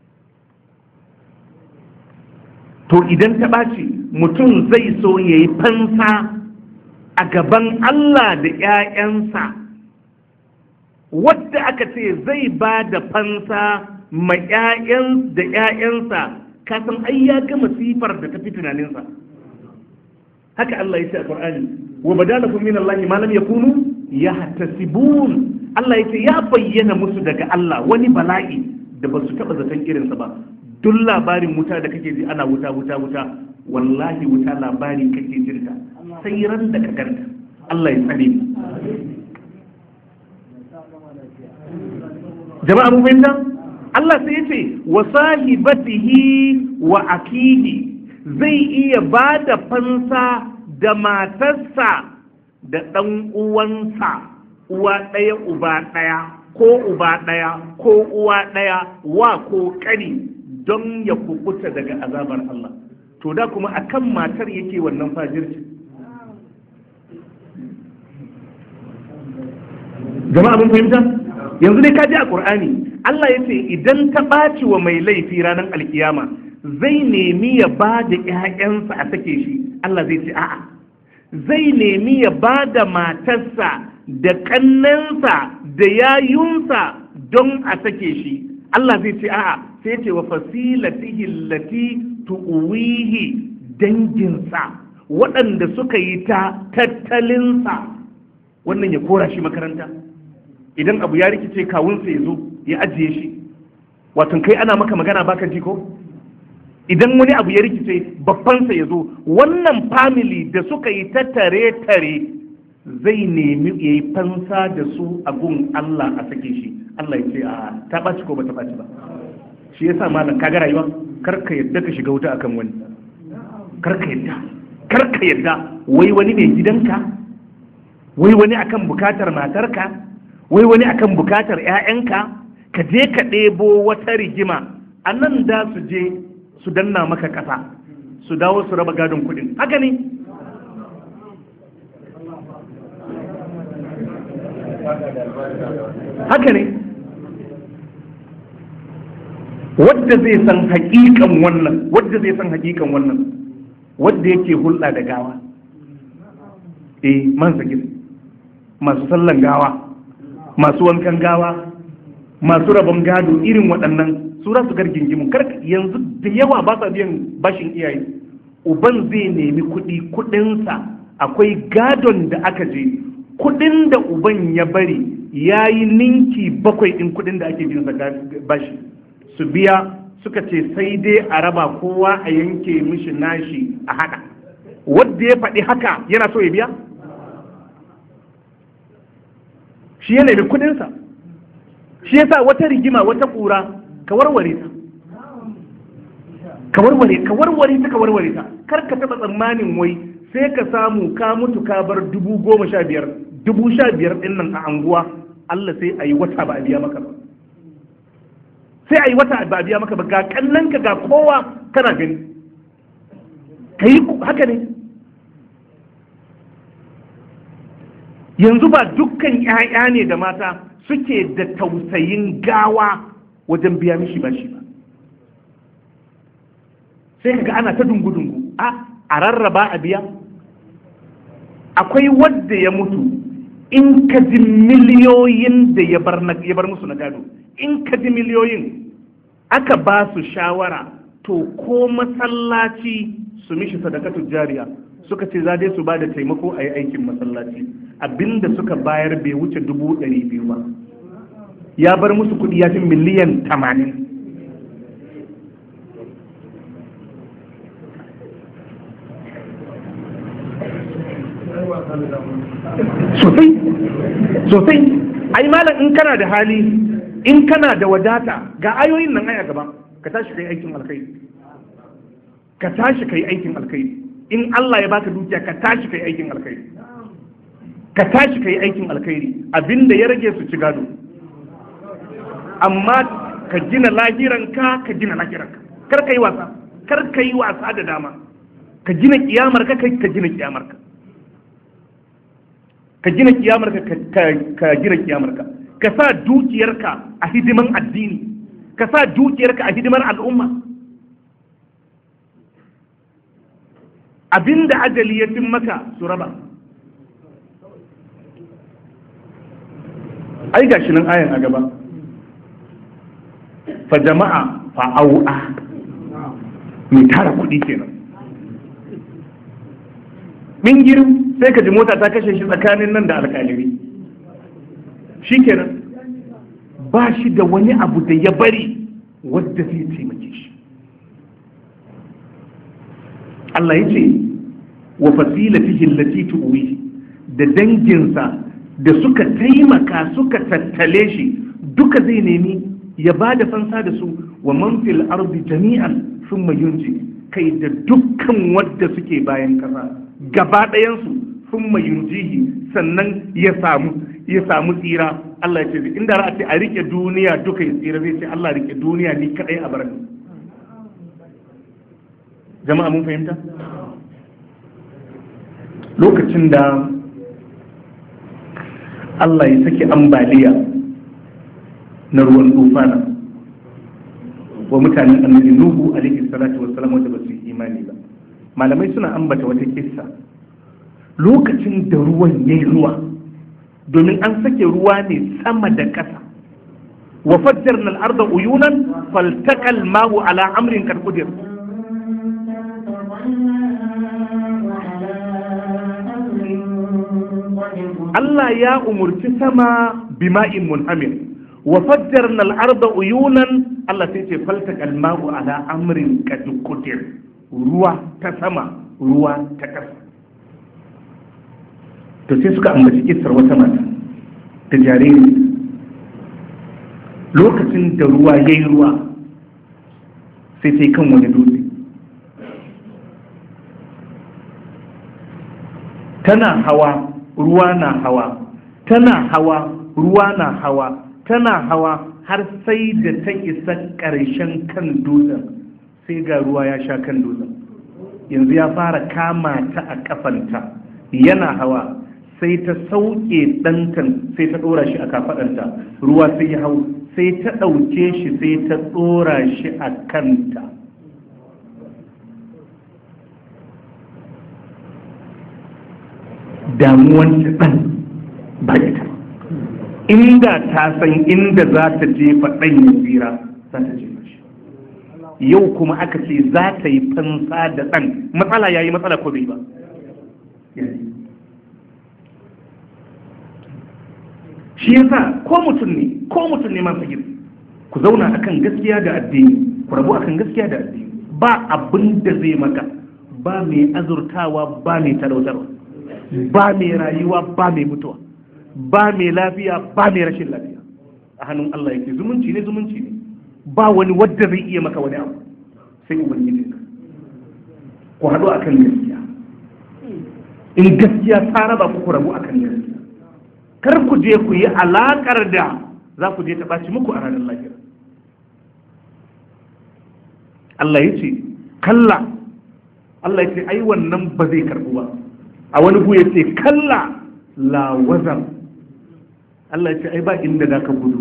To idan ta ɓaci mutum zai so ya yi fansa a gaban Allah da ‘ya'yansa, wadda aka ce zai ba da fansa ma ‘ya'yan da ‘ya'yansa, kasan ai ya ga masifar da ta fi tunaninsa. Haka Allah ya ce a Qur'ani, wa badalakum min Allah ma lam yakunu yahtasibun. Allah ya ce ya bayyana musu daga Allah wani bala'i da ba su taɓa zaton irinsa ba. Duk labarin wuta da kake ji ana wuta wuta wuta, wallahi wuta labari kake jinta sai ran da ka ganta. Allah ya tsare mu. Jama'a mun fahimta? Allah sai ya ce wa sahibatihi wa akihi, zai iya ba da fansa da matarsa da ɗan uwansa, uwa ɗaya uba ɗaya ko uba ɗaya ko uwa ɗaya wa ko ƙani, don ya kubuta daga azabar Allah. To da kuma akan matar yake wannan fajirci. Jama'a mun fahimta? Yanzu dai ka ji a Qur'ani Allah ya ce idan ta ɓaci wa mai laifi ranar alkiyama zai nemi ya ba da ƴaƴansa a sake shi. Allah zai ce a'a, zai nemi ya ba da matarsa da ƙannensa da yayunsa don a sake shi. Allah zai ce a'a, sai ce wa fasilatihi allati tuwihi, danginsa waɗanda suka yi ta tattalinsa wannan ya kora shi makaranta idan abu ya rikice kawunsa ya zo ya ajiye shi wato kai ana maka magana baka ji ko idan wani abu ya rikice babbansa ya zo wannan family da suka yi ta tare-tare zai nemi ya yi fansa da su a gun Allah a sake shi Allah ya ce a ta ɓaci ko ba ta ɓaci ba shi ya sa malam kaga rayuwa karka yadda ka shiga wuta akan wani karka yadda karka yadda wai wani ne gidanka wai wani akan bukatar matarka wai wani akan bukatar 'ya'yanka ka je ka ɗebo wata rigima a nan da su je su danna maka ƙasa su dawo su raba gadon kuɗin haka ne haka ne wadda zai san hakikan wannan wadda zai san hakikan wannan wadda yake hulɗa da gawa eh man sagir masu sallan gawa masu wankan gawa masu rabon gado irin waɗannan su za su gargingimu kar yanzu da yawa ba sa biyan bashin iyaye uban zai nemi kuɗi kuɗinsa akwai gadon da aka je kuɗin da uban ya bari ya yi ninki bakwai ɗin kuɗin da ake bin sa bashi su biya suka ce sai dai a raba kowa a yanke mishi nashi a haɗa wadda ya faɗi haka yana so ya biya shi ya nemi kuɗinsa shi yasa wata rigima wata ƙura ka warware ta ka warware ka warware ta ka warware ta kar ka taɓa tsammanin wai sai ka samu ka mutu ka bar dubu goma sha biyar dubu sha biyar ɗin nan a anguwa Allah sai a yi wata ba a biya maka ba sai a yi wata ba a biya maka ba ga kallon ka ga kowa kana gani ka yi haka ne yanzu ba dukkan 'ya'ya ne da mata suke da tausayin gawa wajen biya mishi ba shi ba sai kaga ana ta dungu-dungu a a rarraba a biya akwai wadda ya mutu in ka ji miliyoyin da ya bar musu na gado in ka ji miliyoyin aka ba su shawara to ko masallaci su mishi sadakatu jariya suka ce za dai su ba da taimako a yi aikin masallaci abinda suka bayar bai wuce dubu ɗari biyu ba ya bar musu kuɗi ya fi miliyan tamanin sosai sosai ai malam in kana da hali in kana da wadata ga ayoyin nan aya gaba ka tashi kai aikin alkhairi ka tashi kai aikin alkhairi in Allah ya baka dukiya ka tashi kai aikin alkhairi ka tashi kai aikin alkhairi abinda ya rage su ci gado amma ka gina lahiranka ka gina lahiranka kar ka yi wasa kar ka yi wasa da dama ka gina kiyamar ka kai ka gina kiyamar ka ka gina kiyamar ka ka gina kiyamar ka ka sa dukiyarka a hidiman addini ka sa dukiyarka a hidimar al'umma abinda ajali ya cin maka su raba ai gashi nan ayan a gaba fa jama'a fa au'a mai tara kuɗi kenan min girin sai ka ji mota ta kashe shi tsakanin nan da alƙaliri shi kenan ba shi da wani abu da ya bari wadda zai taimake shi Allah ya ce wa fasilatihi allati tuwi da danginsa da suka taimaka suka tattale shi duka zai nemi ya ba da fansa da su wa man fil ardi jami'an thumma yunji kai da dukkan wadda suke bayan kasa gaba ɗayansu thumma yunjihi sannan ya samu ya samu tsira Allah ya ce inda ra'a ce a rike duniya duka ya tsira zai ce Allah rike duniya ni kadai a barani jama'a mun fahimta lokacin da Allah ya saki ambaliya na ruwan tufana wa mutanen annabi Nuhu alaihi salatu wassalam wanda ba su yi imani ba malamai suna ambata wata kissa lokacin da ruwan yayi ruwa domin an sake ruwa ne sama da ƙasa wa fajjarna al-arda uyunan faltaqa al-ma'u ala amrin qad qadir Allah ya umurci sama bima'in munhamir wa fajjarna al-arda uyunan Allah sai ce faltaka al-ma'u ala amrin qad qudir ruwa ta sama ruwa ta ƙasa to sai suka ambaci kissar wata mata da jariri lokacin da ruwa yayi ruwa sai sai kan wani dutse tana hawa ruwa na hawa tana hawa ruwa na hawa tana hawa har sai da ta isa ƙarshen kan dutsen sai ga ruwa ya sha kan dutsen yanzu ya fara kama ta a kafanta yana hawa sai ta sauke ɗantan sai ta ɗora shi a kafaɗanta ruwa sai ya hau sai ta ɗauke shi sai ta ɗora shi a kanta damuwan ta ɗan ba ita inda ta san inda za ta jefa ɗan ya tsira za ta jefa shi yau kuma aka ce za ta yi fansa da ɗan matsala ya yi matsala ko bai ba shi yasa ko mutum ne ko mutum ne masu gina ku zauna akan gaskiya da addini ku rabu akan gaskiya da addini ba abin da zai maka ba mai azurtawa ba mai talautarwa ba mai rayuwa ba mai mutuwa ba mai lafiya ba mai rashin lafiya a hannun Allah yake zumunci ne zumunci ne ba wani wadda zai iya maka wani abu sai ubangiji ku haɗu akan gaskiya in gaskiya ta raba ku ku rabu akan gaskiya kar ku je ku yi alaƙar da za ku je ta ɓaci muku a ranar lahira Allah ya ce kalla Allah ya ce ai wannan ba zai karɓu ba a wani bu ya ce kalla la wazan Allah ya ce ai ba inda za ka gudu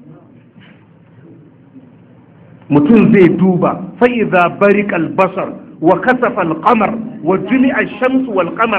mutum zai duba fa'iza barik albasar wa kasafa alƙamar wa juli a shamsu wal ƙamar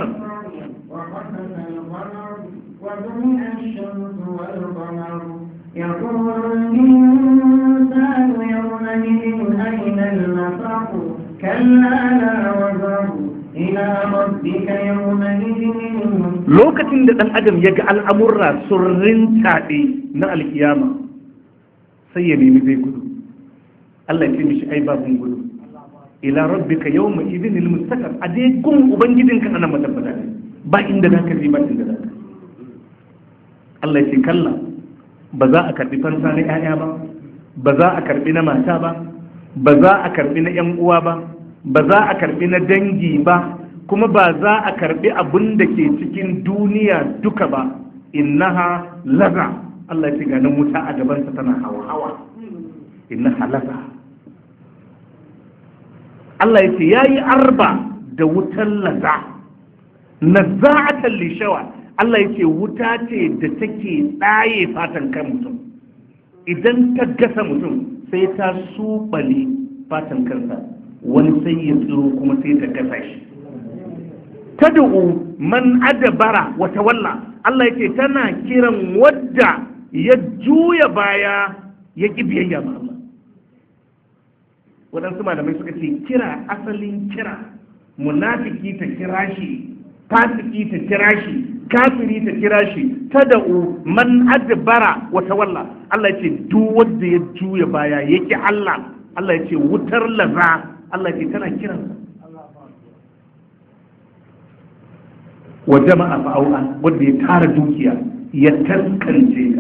يقول الإنسان يومئذ أين المفر كلا لا وزر إلى ربك يومئذ lokacin da ɗan adam ya ga al'amurra sun rintaɗe na alkiyama sai ya nemi zai gudu Allah ya ce mishi ai babun gudu ila rabbika yawma idhinil mustaqar a dai gun ubangijinka ana matabbata ba inda zaka je ba inda zaka Allah ya ce kalla ba za a karbi fansa na 'ya'ya ba ba za a karbi na mata ba ba za a karbi na 'yan uwa ba ba za a karbi na dangi ba kuma ba za a karbi abin da ke cikin duniya duka ba innaha laza Allah ya ce ganin wuta a gabansa tana hawa hawa innaha laza Allah ya ce yayi arba da wutan laza nazza'atan lishawa Allah ya ce wuta ce da take ɗaye fatan kan mutum idan ta gasa mutum sai ta suɓale fatan kansa wani sai ya tsiro kuma sai ta gasa shi tad'u man adbara wa tawalla Allah ya ce tana kiran wadda ya juya baya ya ƙi biyayya ma Allah waɗansu malamai suka ce kira asalin kira munafiki ta kira shi fasiki ta kira shi kafiri ta kira shi tad'u man adbara wa tawalla Allah ya ce duk wanda ya juya baya yake Allah Allah ya ce wutar laza Allah ya ce tana kiran wa jama'a fa'au'a wanda ya tara dukiya ya taskance ka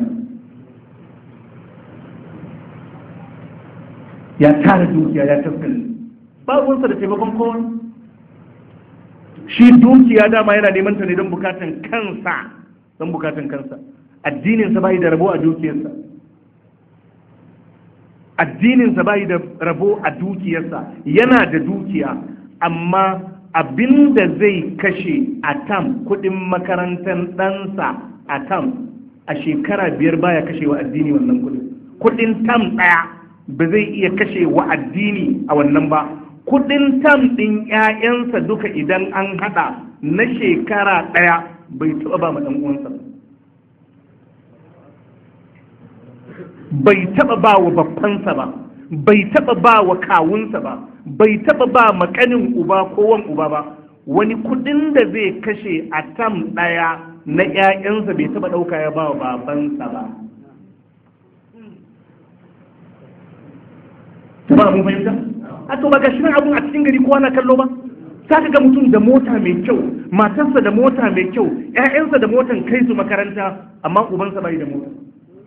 ya tara dukiya ya taskance babu wansa da taimakon kowa shi dukiya dama yana neman ta ne don bukatan kansa don bukatan kansa addininsa bai da rabo a dukiyarsa addininsa bai da rabo a dukiyarsa yana da dukiya amma abinda zai kashe a tam kudin makarantar ɗansa a tam a shekara biyar baya kashe wa addini wannan kudin kudin tam ɗaya ba zai iya kashe wa addini a wannan ba kudin tam ɗin 'ya'yansa duka idan an haɗa na shekara ɗaya bai taɓa ba ma ɗan uwansa bai taɓa ba wa babbansa ba bai taɓa ba wa kawunsa ba bai taɓa ba makanin uba ko wan uba ba wani kudin da zai kashe a tam ɗaya na ƴaƴansa bai taba dauka ya ba wa babansa ba. Jama'a mun fahimta? A to ba gashi nan abun a cikin gari kowa na kallo ba? Za ka ga mutum da mota mai kyau, matarsa da mota mai kyau, ƴaƴansa da motan kai su makaranta, amma ubansa bai da mota.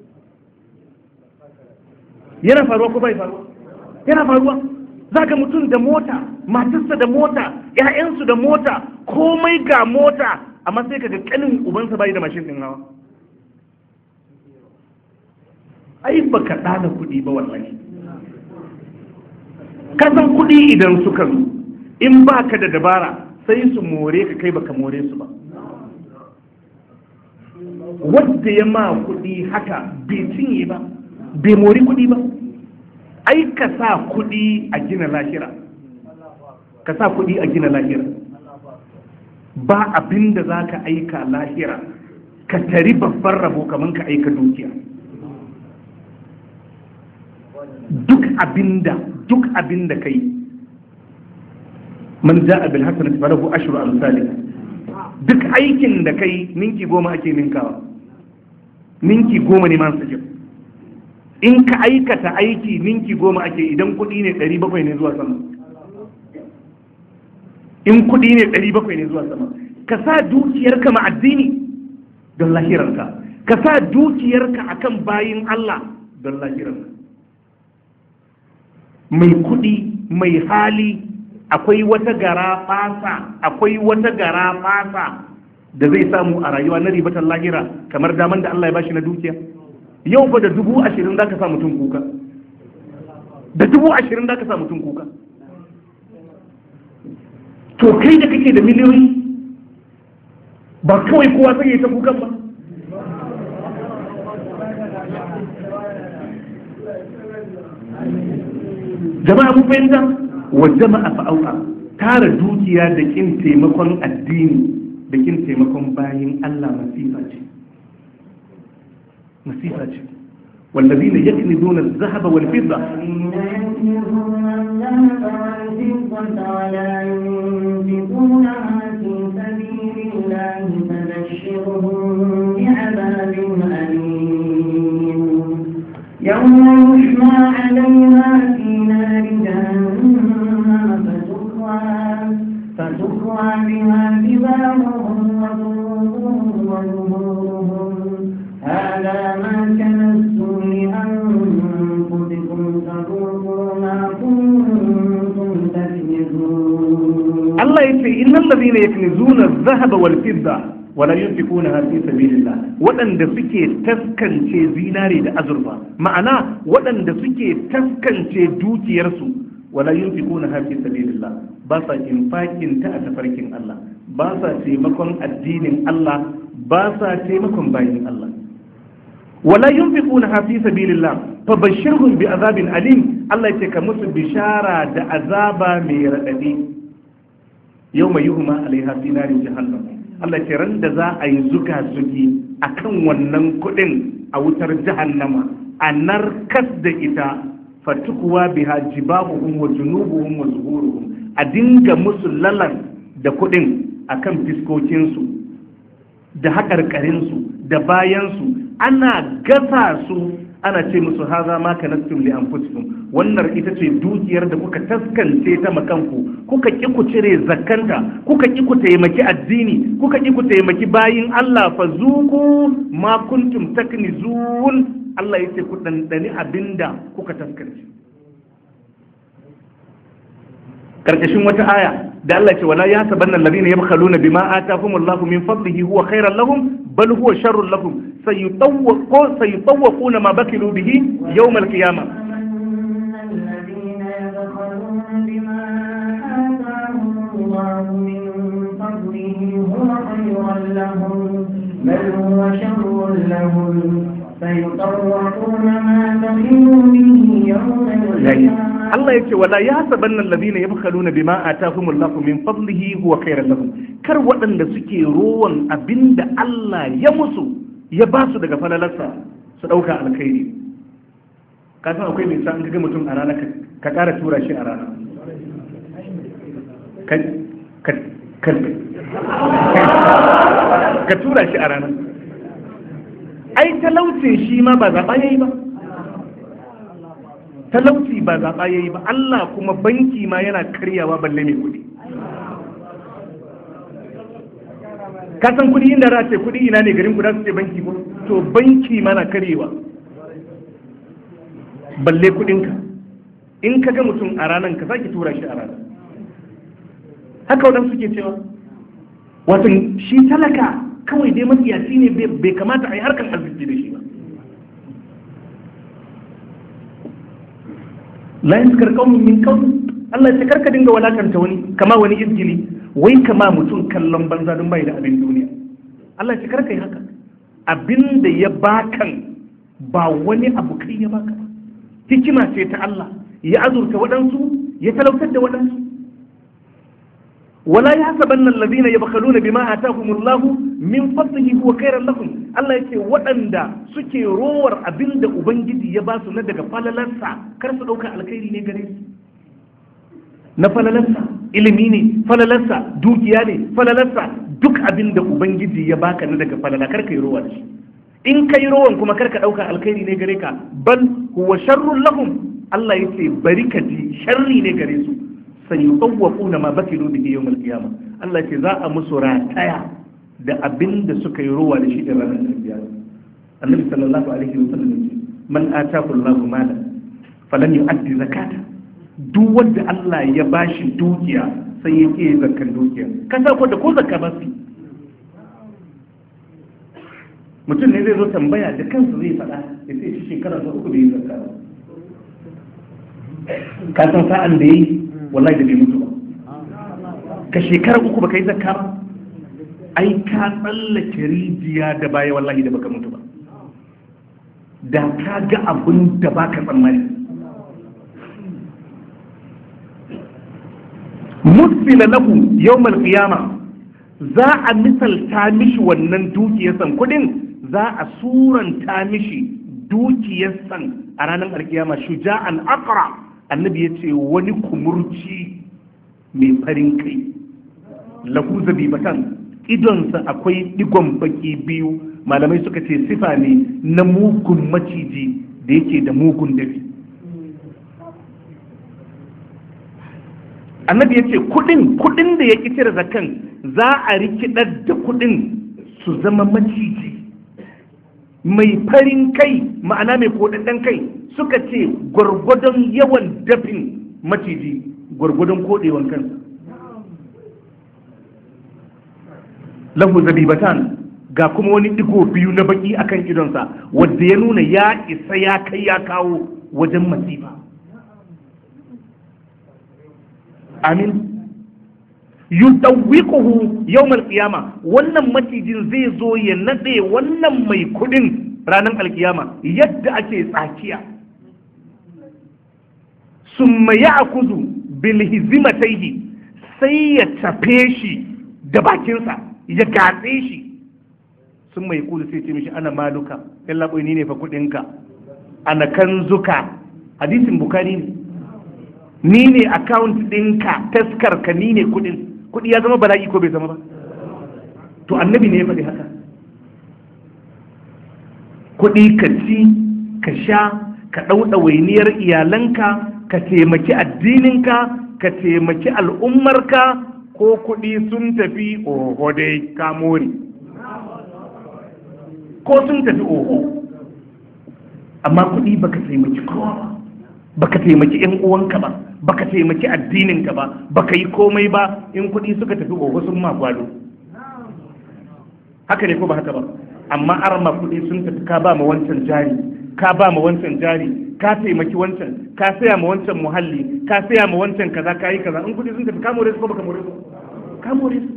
Yana faruwa ko bai faruwa? Yana faruwa. Za ka mutum da mota, matarsa da mota, ƴaƴansu da mota, komai ga mota, amma sai ka ga kanin ubansa bai da mashin din hawa. Ai baka ɗana kuɗi ba wallahi. Ka san kuɗi idan suka zo, in ba ka da dabara sai su more ka kai baka more su ba. Wadda ya ma kuɗi haka bai cinye ba, bai mori kuɗi ba. Ai ka sa kuɗi a gina lahira, ka sa kuɗi a gina lahira. Ba abin da za ka aika lahira ka tari babban rabo kamar ka aika dukiya. Duk abinda duk abinda kai man ja'a bil hasanati falahu ashru amsalih, duk aikin da kai ninki goma ake ninkawa, ninki goma ne man sajib. In ka aikata aiki ninki goma ake, idan kuɗi ne ɗari bakwai ne zuwa sama, in kuɗi ne ɗari bakwai ne zuwa sama. Ka sa dukiyarka ma addini don lahirarka, ka sa dukiyarka akan bayin Allah don lahirarka. Mai kuɗi mai hali akwai wata gara fasa akwai wata gara fasa da zai samu a rayuwa na ribatan lahira kamar daman da Allah ya bashi na dukiya. Yau fa da dubu ashirin za ka sa mutum kuka, da dubu ashirin za ka sa mutum kuka. To kai da kake da miliyoyi ba kawai kowa sai ya ta kukan ba. Jama'a mun fahimta, wa jama'a fa'au'a, tara dukiya da kin taimakon addini da kin taimakon bayin Allah masifa ce, masifa ce. والذين يكنزون الذهب والفضة ولا ينفقونها في سبيل الله فبشرهم بعذاب أليم يوم يحمى عليها في نار جهنم فتكوى فتكوى بها جباههم وظهورهم هذا ما كنزتم لأنفسكم فذوقوا ما كنتم تكنزون. الله يقول إن الذين يكنزون الذهب والفضة ولا ينفقونها في سبيل الله waɗanda suke taskance zinare da azurfa, ma'ana waɗanda suke taskance dukiyarsu wala yunfiqunaha fi sabilillah, ba sa infakin ta a tafarkin Allah, ba sa taimakon addinin Allah, ba sa taimakon bayin Allah. wala yunfiqunaha fi sabilillah fabashshirhum bi azabin alim, Allah yake ka musu bishara da azaba mai radadi. Yawma yuhma alaiha fi narin jahannam, Allah ce ran da za a yi zuga zugi akan wannan kudin a wutar jahannama, a narkas da ita, fatukuwa biha jibahuhum wa junubuhum wa zuhuruhum, a dinga musu lalan da kudin akan fiskokinsu da haƙarƙarinsu da bayansu, ana gasa su, ana ce musu haza ma kanastum li anfusikum, wannan ita ce dukiyar da kuka taskance ta makanku, kuka ki ku cire zakanta, kuka ki ku taimaki addini, kuka ki ku taimaki bayin Allah, fa zuku ma kuntum taknizun, Allah yace ku dandani abinda kuka taskance. Karkashin wata aya da Allah ce wala yasabanna alladhina yabkhaluna bima atahumullahu min fadlihi huwa khairan lahum bal huwa sharrun lahum sayutawwaqu sayutawwaquna ma bakilu bihi yawm al-qiyamah. الذين يبخلون بما آتاهم الله من فضله هو خيرا لهم بل هو شر لهم سيطوقون ما بخلوا به يوم القيامة. Allah yake wala ya sabanna alladhina yabkhaluna bima atahumullahu min fadlihi huwa khairan lahum, kar waɗanda suke rowan abinda Allah ya musu ya ba su daga falalarsa su dauka alkhairi. Ka san akwai mai sa an ga mutum a rana ka ƙara tura shi a rana, ka ka tura shi a ranar. Ai talaucin shi ma ba zaɓa ya yi ba, talauci ba zaɓa ya yi ba. Allah kuma banki ma yana karyawa balle mai kuɗi. Ka san kuɗi inda ra ce kuɗi ina ne garin guda su ce banki ko? To banki ma na karyewa balle kuɗinka. In ka ga mutum a ranar ka sake tura shi a ranar. Haka waɗansu suke cewa wato shi talaka kawai dai matsiyaci ne, bai kamata a yi harkar arziki da shi ba. la yaskar qaumun min qaum, Allah ya karka dinga walakanta wani kama wani izgili, wai kama mutum kallon banza don bai da abin duniya. Allah ya karka yi haka. Abin da ya bakan ba wani abu kai ya baka ba, hikima ce ta Allah, ya azurta waɗansu ya talautar da waɗansu. wala yahsabanna alladhina yabkhaluna bima atahumullahu min fadlihi huwa khairan lahum. Allah yake waɗanda suke rowar abinda ubangiji ya ba su na daga falalansa, kar su dauka alkhairi ne gare su. Na falalansa ilimi ne, falalansa dukiya ne, falalansa duk abinda ubangiji ya baka na daga falala, kar ka yi rowa da shi. In kai rowan kuma kar ka dauka alkhairi ne gare ka, bal huwa sharrun lahum. Allah yake bari ka ji sharri ne gare su. sayutawwaquna ma bakilu bihi yawm al-qiyamah. Allah ce za a musu rataya da abinda suka yi rowa da shi da ranar kiyama. Annabi sallallahu alaihi wasallam ce man ataahu Allahu malan falan yu'addi zakata. Duk wanda Allah ya bashi dukiya sai ya ke zakkan dukiya. Kasa ko da ko zakka ba su. Mutum ne zai zo tambaya da kansa zai faɗa ya ce shi shekara ta uku da yi zakka. Ka san sa'an da yi wallahi da bai mutu ba. Ka shekara uku baka yi zakka ba, ai ka tsallake rijiya da baya wallahi da baka mutu ba. Da ka ga abin da baka tsammani. Musila lahu yawmal qiyama, za a misalta mishi wannan dukiyarsan kudin, za a suranta mishi dukiyarsan a ranar alkiyama shuja'an aqra. Annabi ya ce wani kumurci mai farin kai, lahu zabibatan, idonsa akwai digon baki biyu. Malamai suka ce sifa ne na mugun maciji da yake da mugun dafi. Annabi ya ce kudin kudin da ya ki cire zakan za a rikidar da kudin su zama maciji mai farin kai, ma'ana mai kodaddan kai. Suka ce gwargwadon yawan dafin maciji gwargwadon kodewan kansa. Lahu zabibatan, ga kuma wani digo biyu na baki akan idonsa wanda ya nuna ya isa ya kai ya kawo wajen masifa. Amin. Yutawwiquhu yawmal qiyama, wannan macijin zai zo ya nade wannan mai kudin ranar alkiyama yadda ake tsakiya. Summa ya'khudhu bil hizmatayhi, sai ya tafe shi da bakinsa ya gatse shi. Sun mai kudu sai ce mishi ana maluka, yalla boy ni ne fa kudinka, ana kanzuka. Hadisin Bukhari ne. Ni ne account ɗinka, taskar ka, ni ne kudin. Kudi ya zama bala'i ko bai zama ba? To annabi ne ya faɗi haka. Kudi ka ci, ka sha, ka ɗauɗa wainiyar iyalanka, ka taimaki addininka, ka taimaki al'ummarka, ko kuɗi sun tafi oho dai ka more. Ko sun tafi oho, amma kuɗi baka taimaki kowa ba, baka taimaki ‘yan uwanka ba, baka taimaki addininka ba, baka yi komai ba. In kuɗi suka tafi oho sun ma gwado. Haka ne ko ba haka ba? Amma arma kuɗi sun tafi ka ba ma wancan jari, ka ba ma wancan jari, ka taimaki wancan, ka saya ma wancan muhalli, ka saya ma wancan kaza, ka yi kaza. In kudi sun tafi ka more su ko baka more su? Ka more su.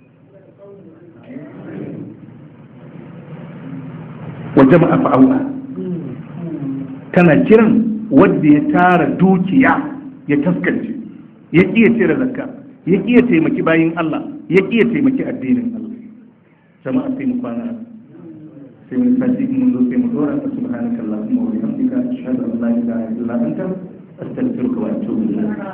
Wa jama'a fa'awa, kana kiran wanda ya tara dukiya ya taskance, ya iya cire zakka, ya iya taimaki bayin Allah, ya iya taimaki addinin Allah. Jama'a sai mu kwana sai wani sati mun zo sai mu dora. Subhanakallahumma wa bihamdika ashhadu an la ilaha illa anta astaghfiruka wa atubu ilayk.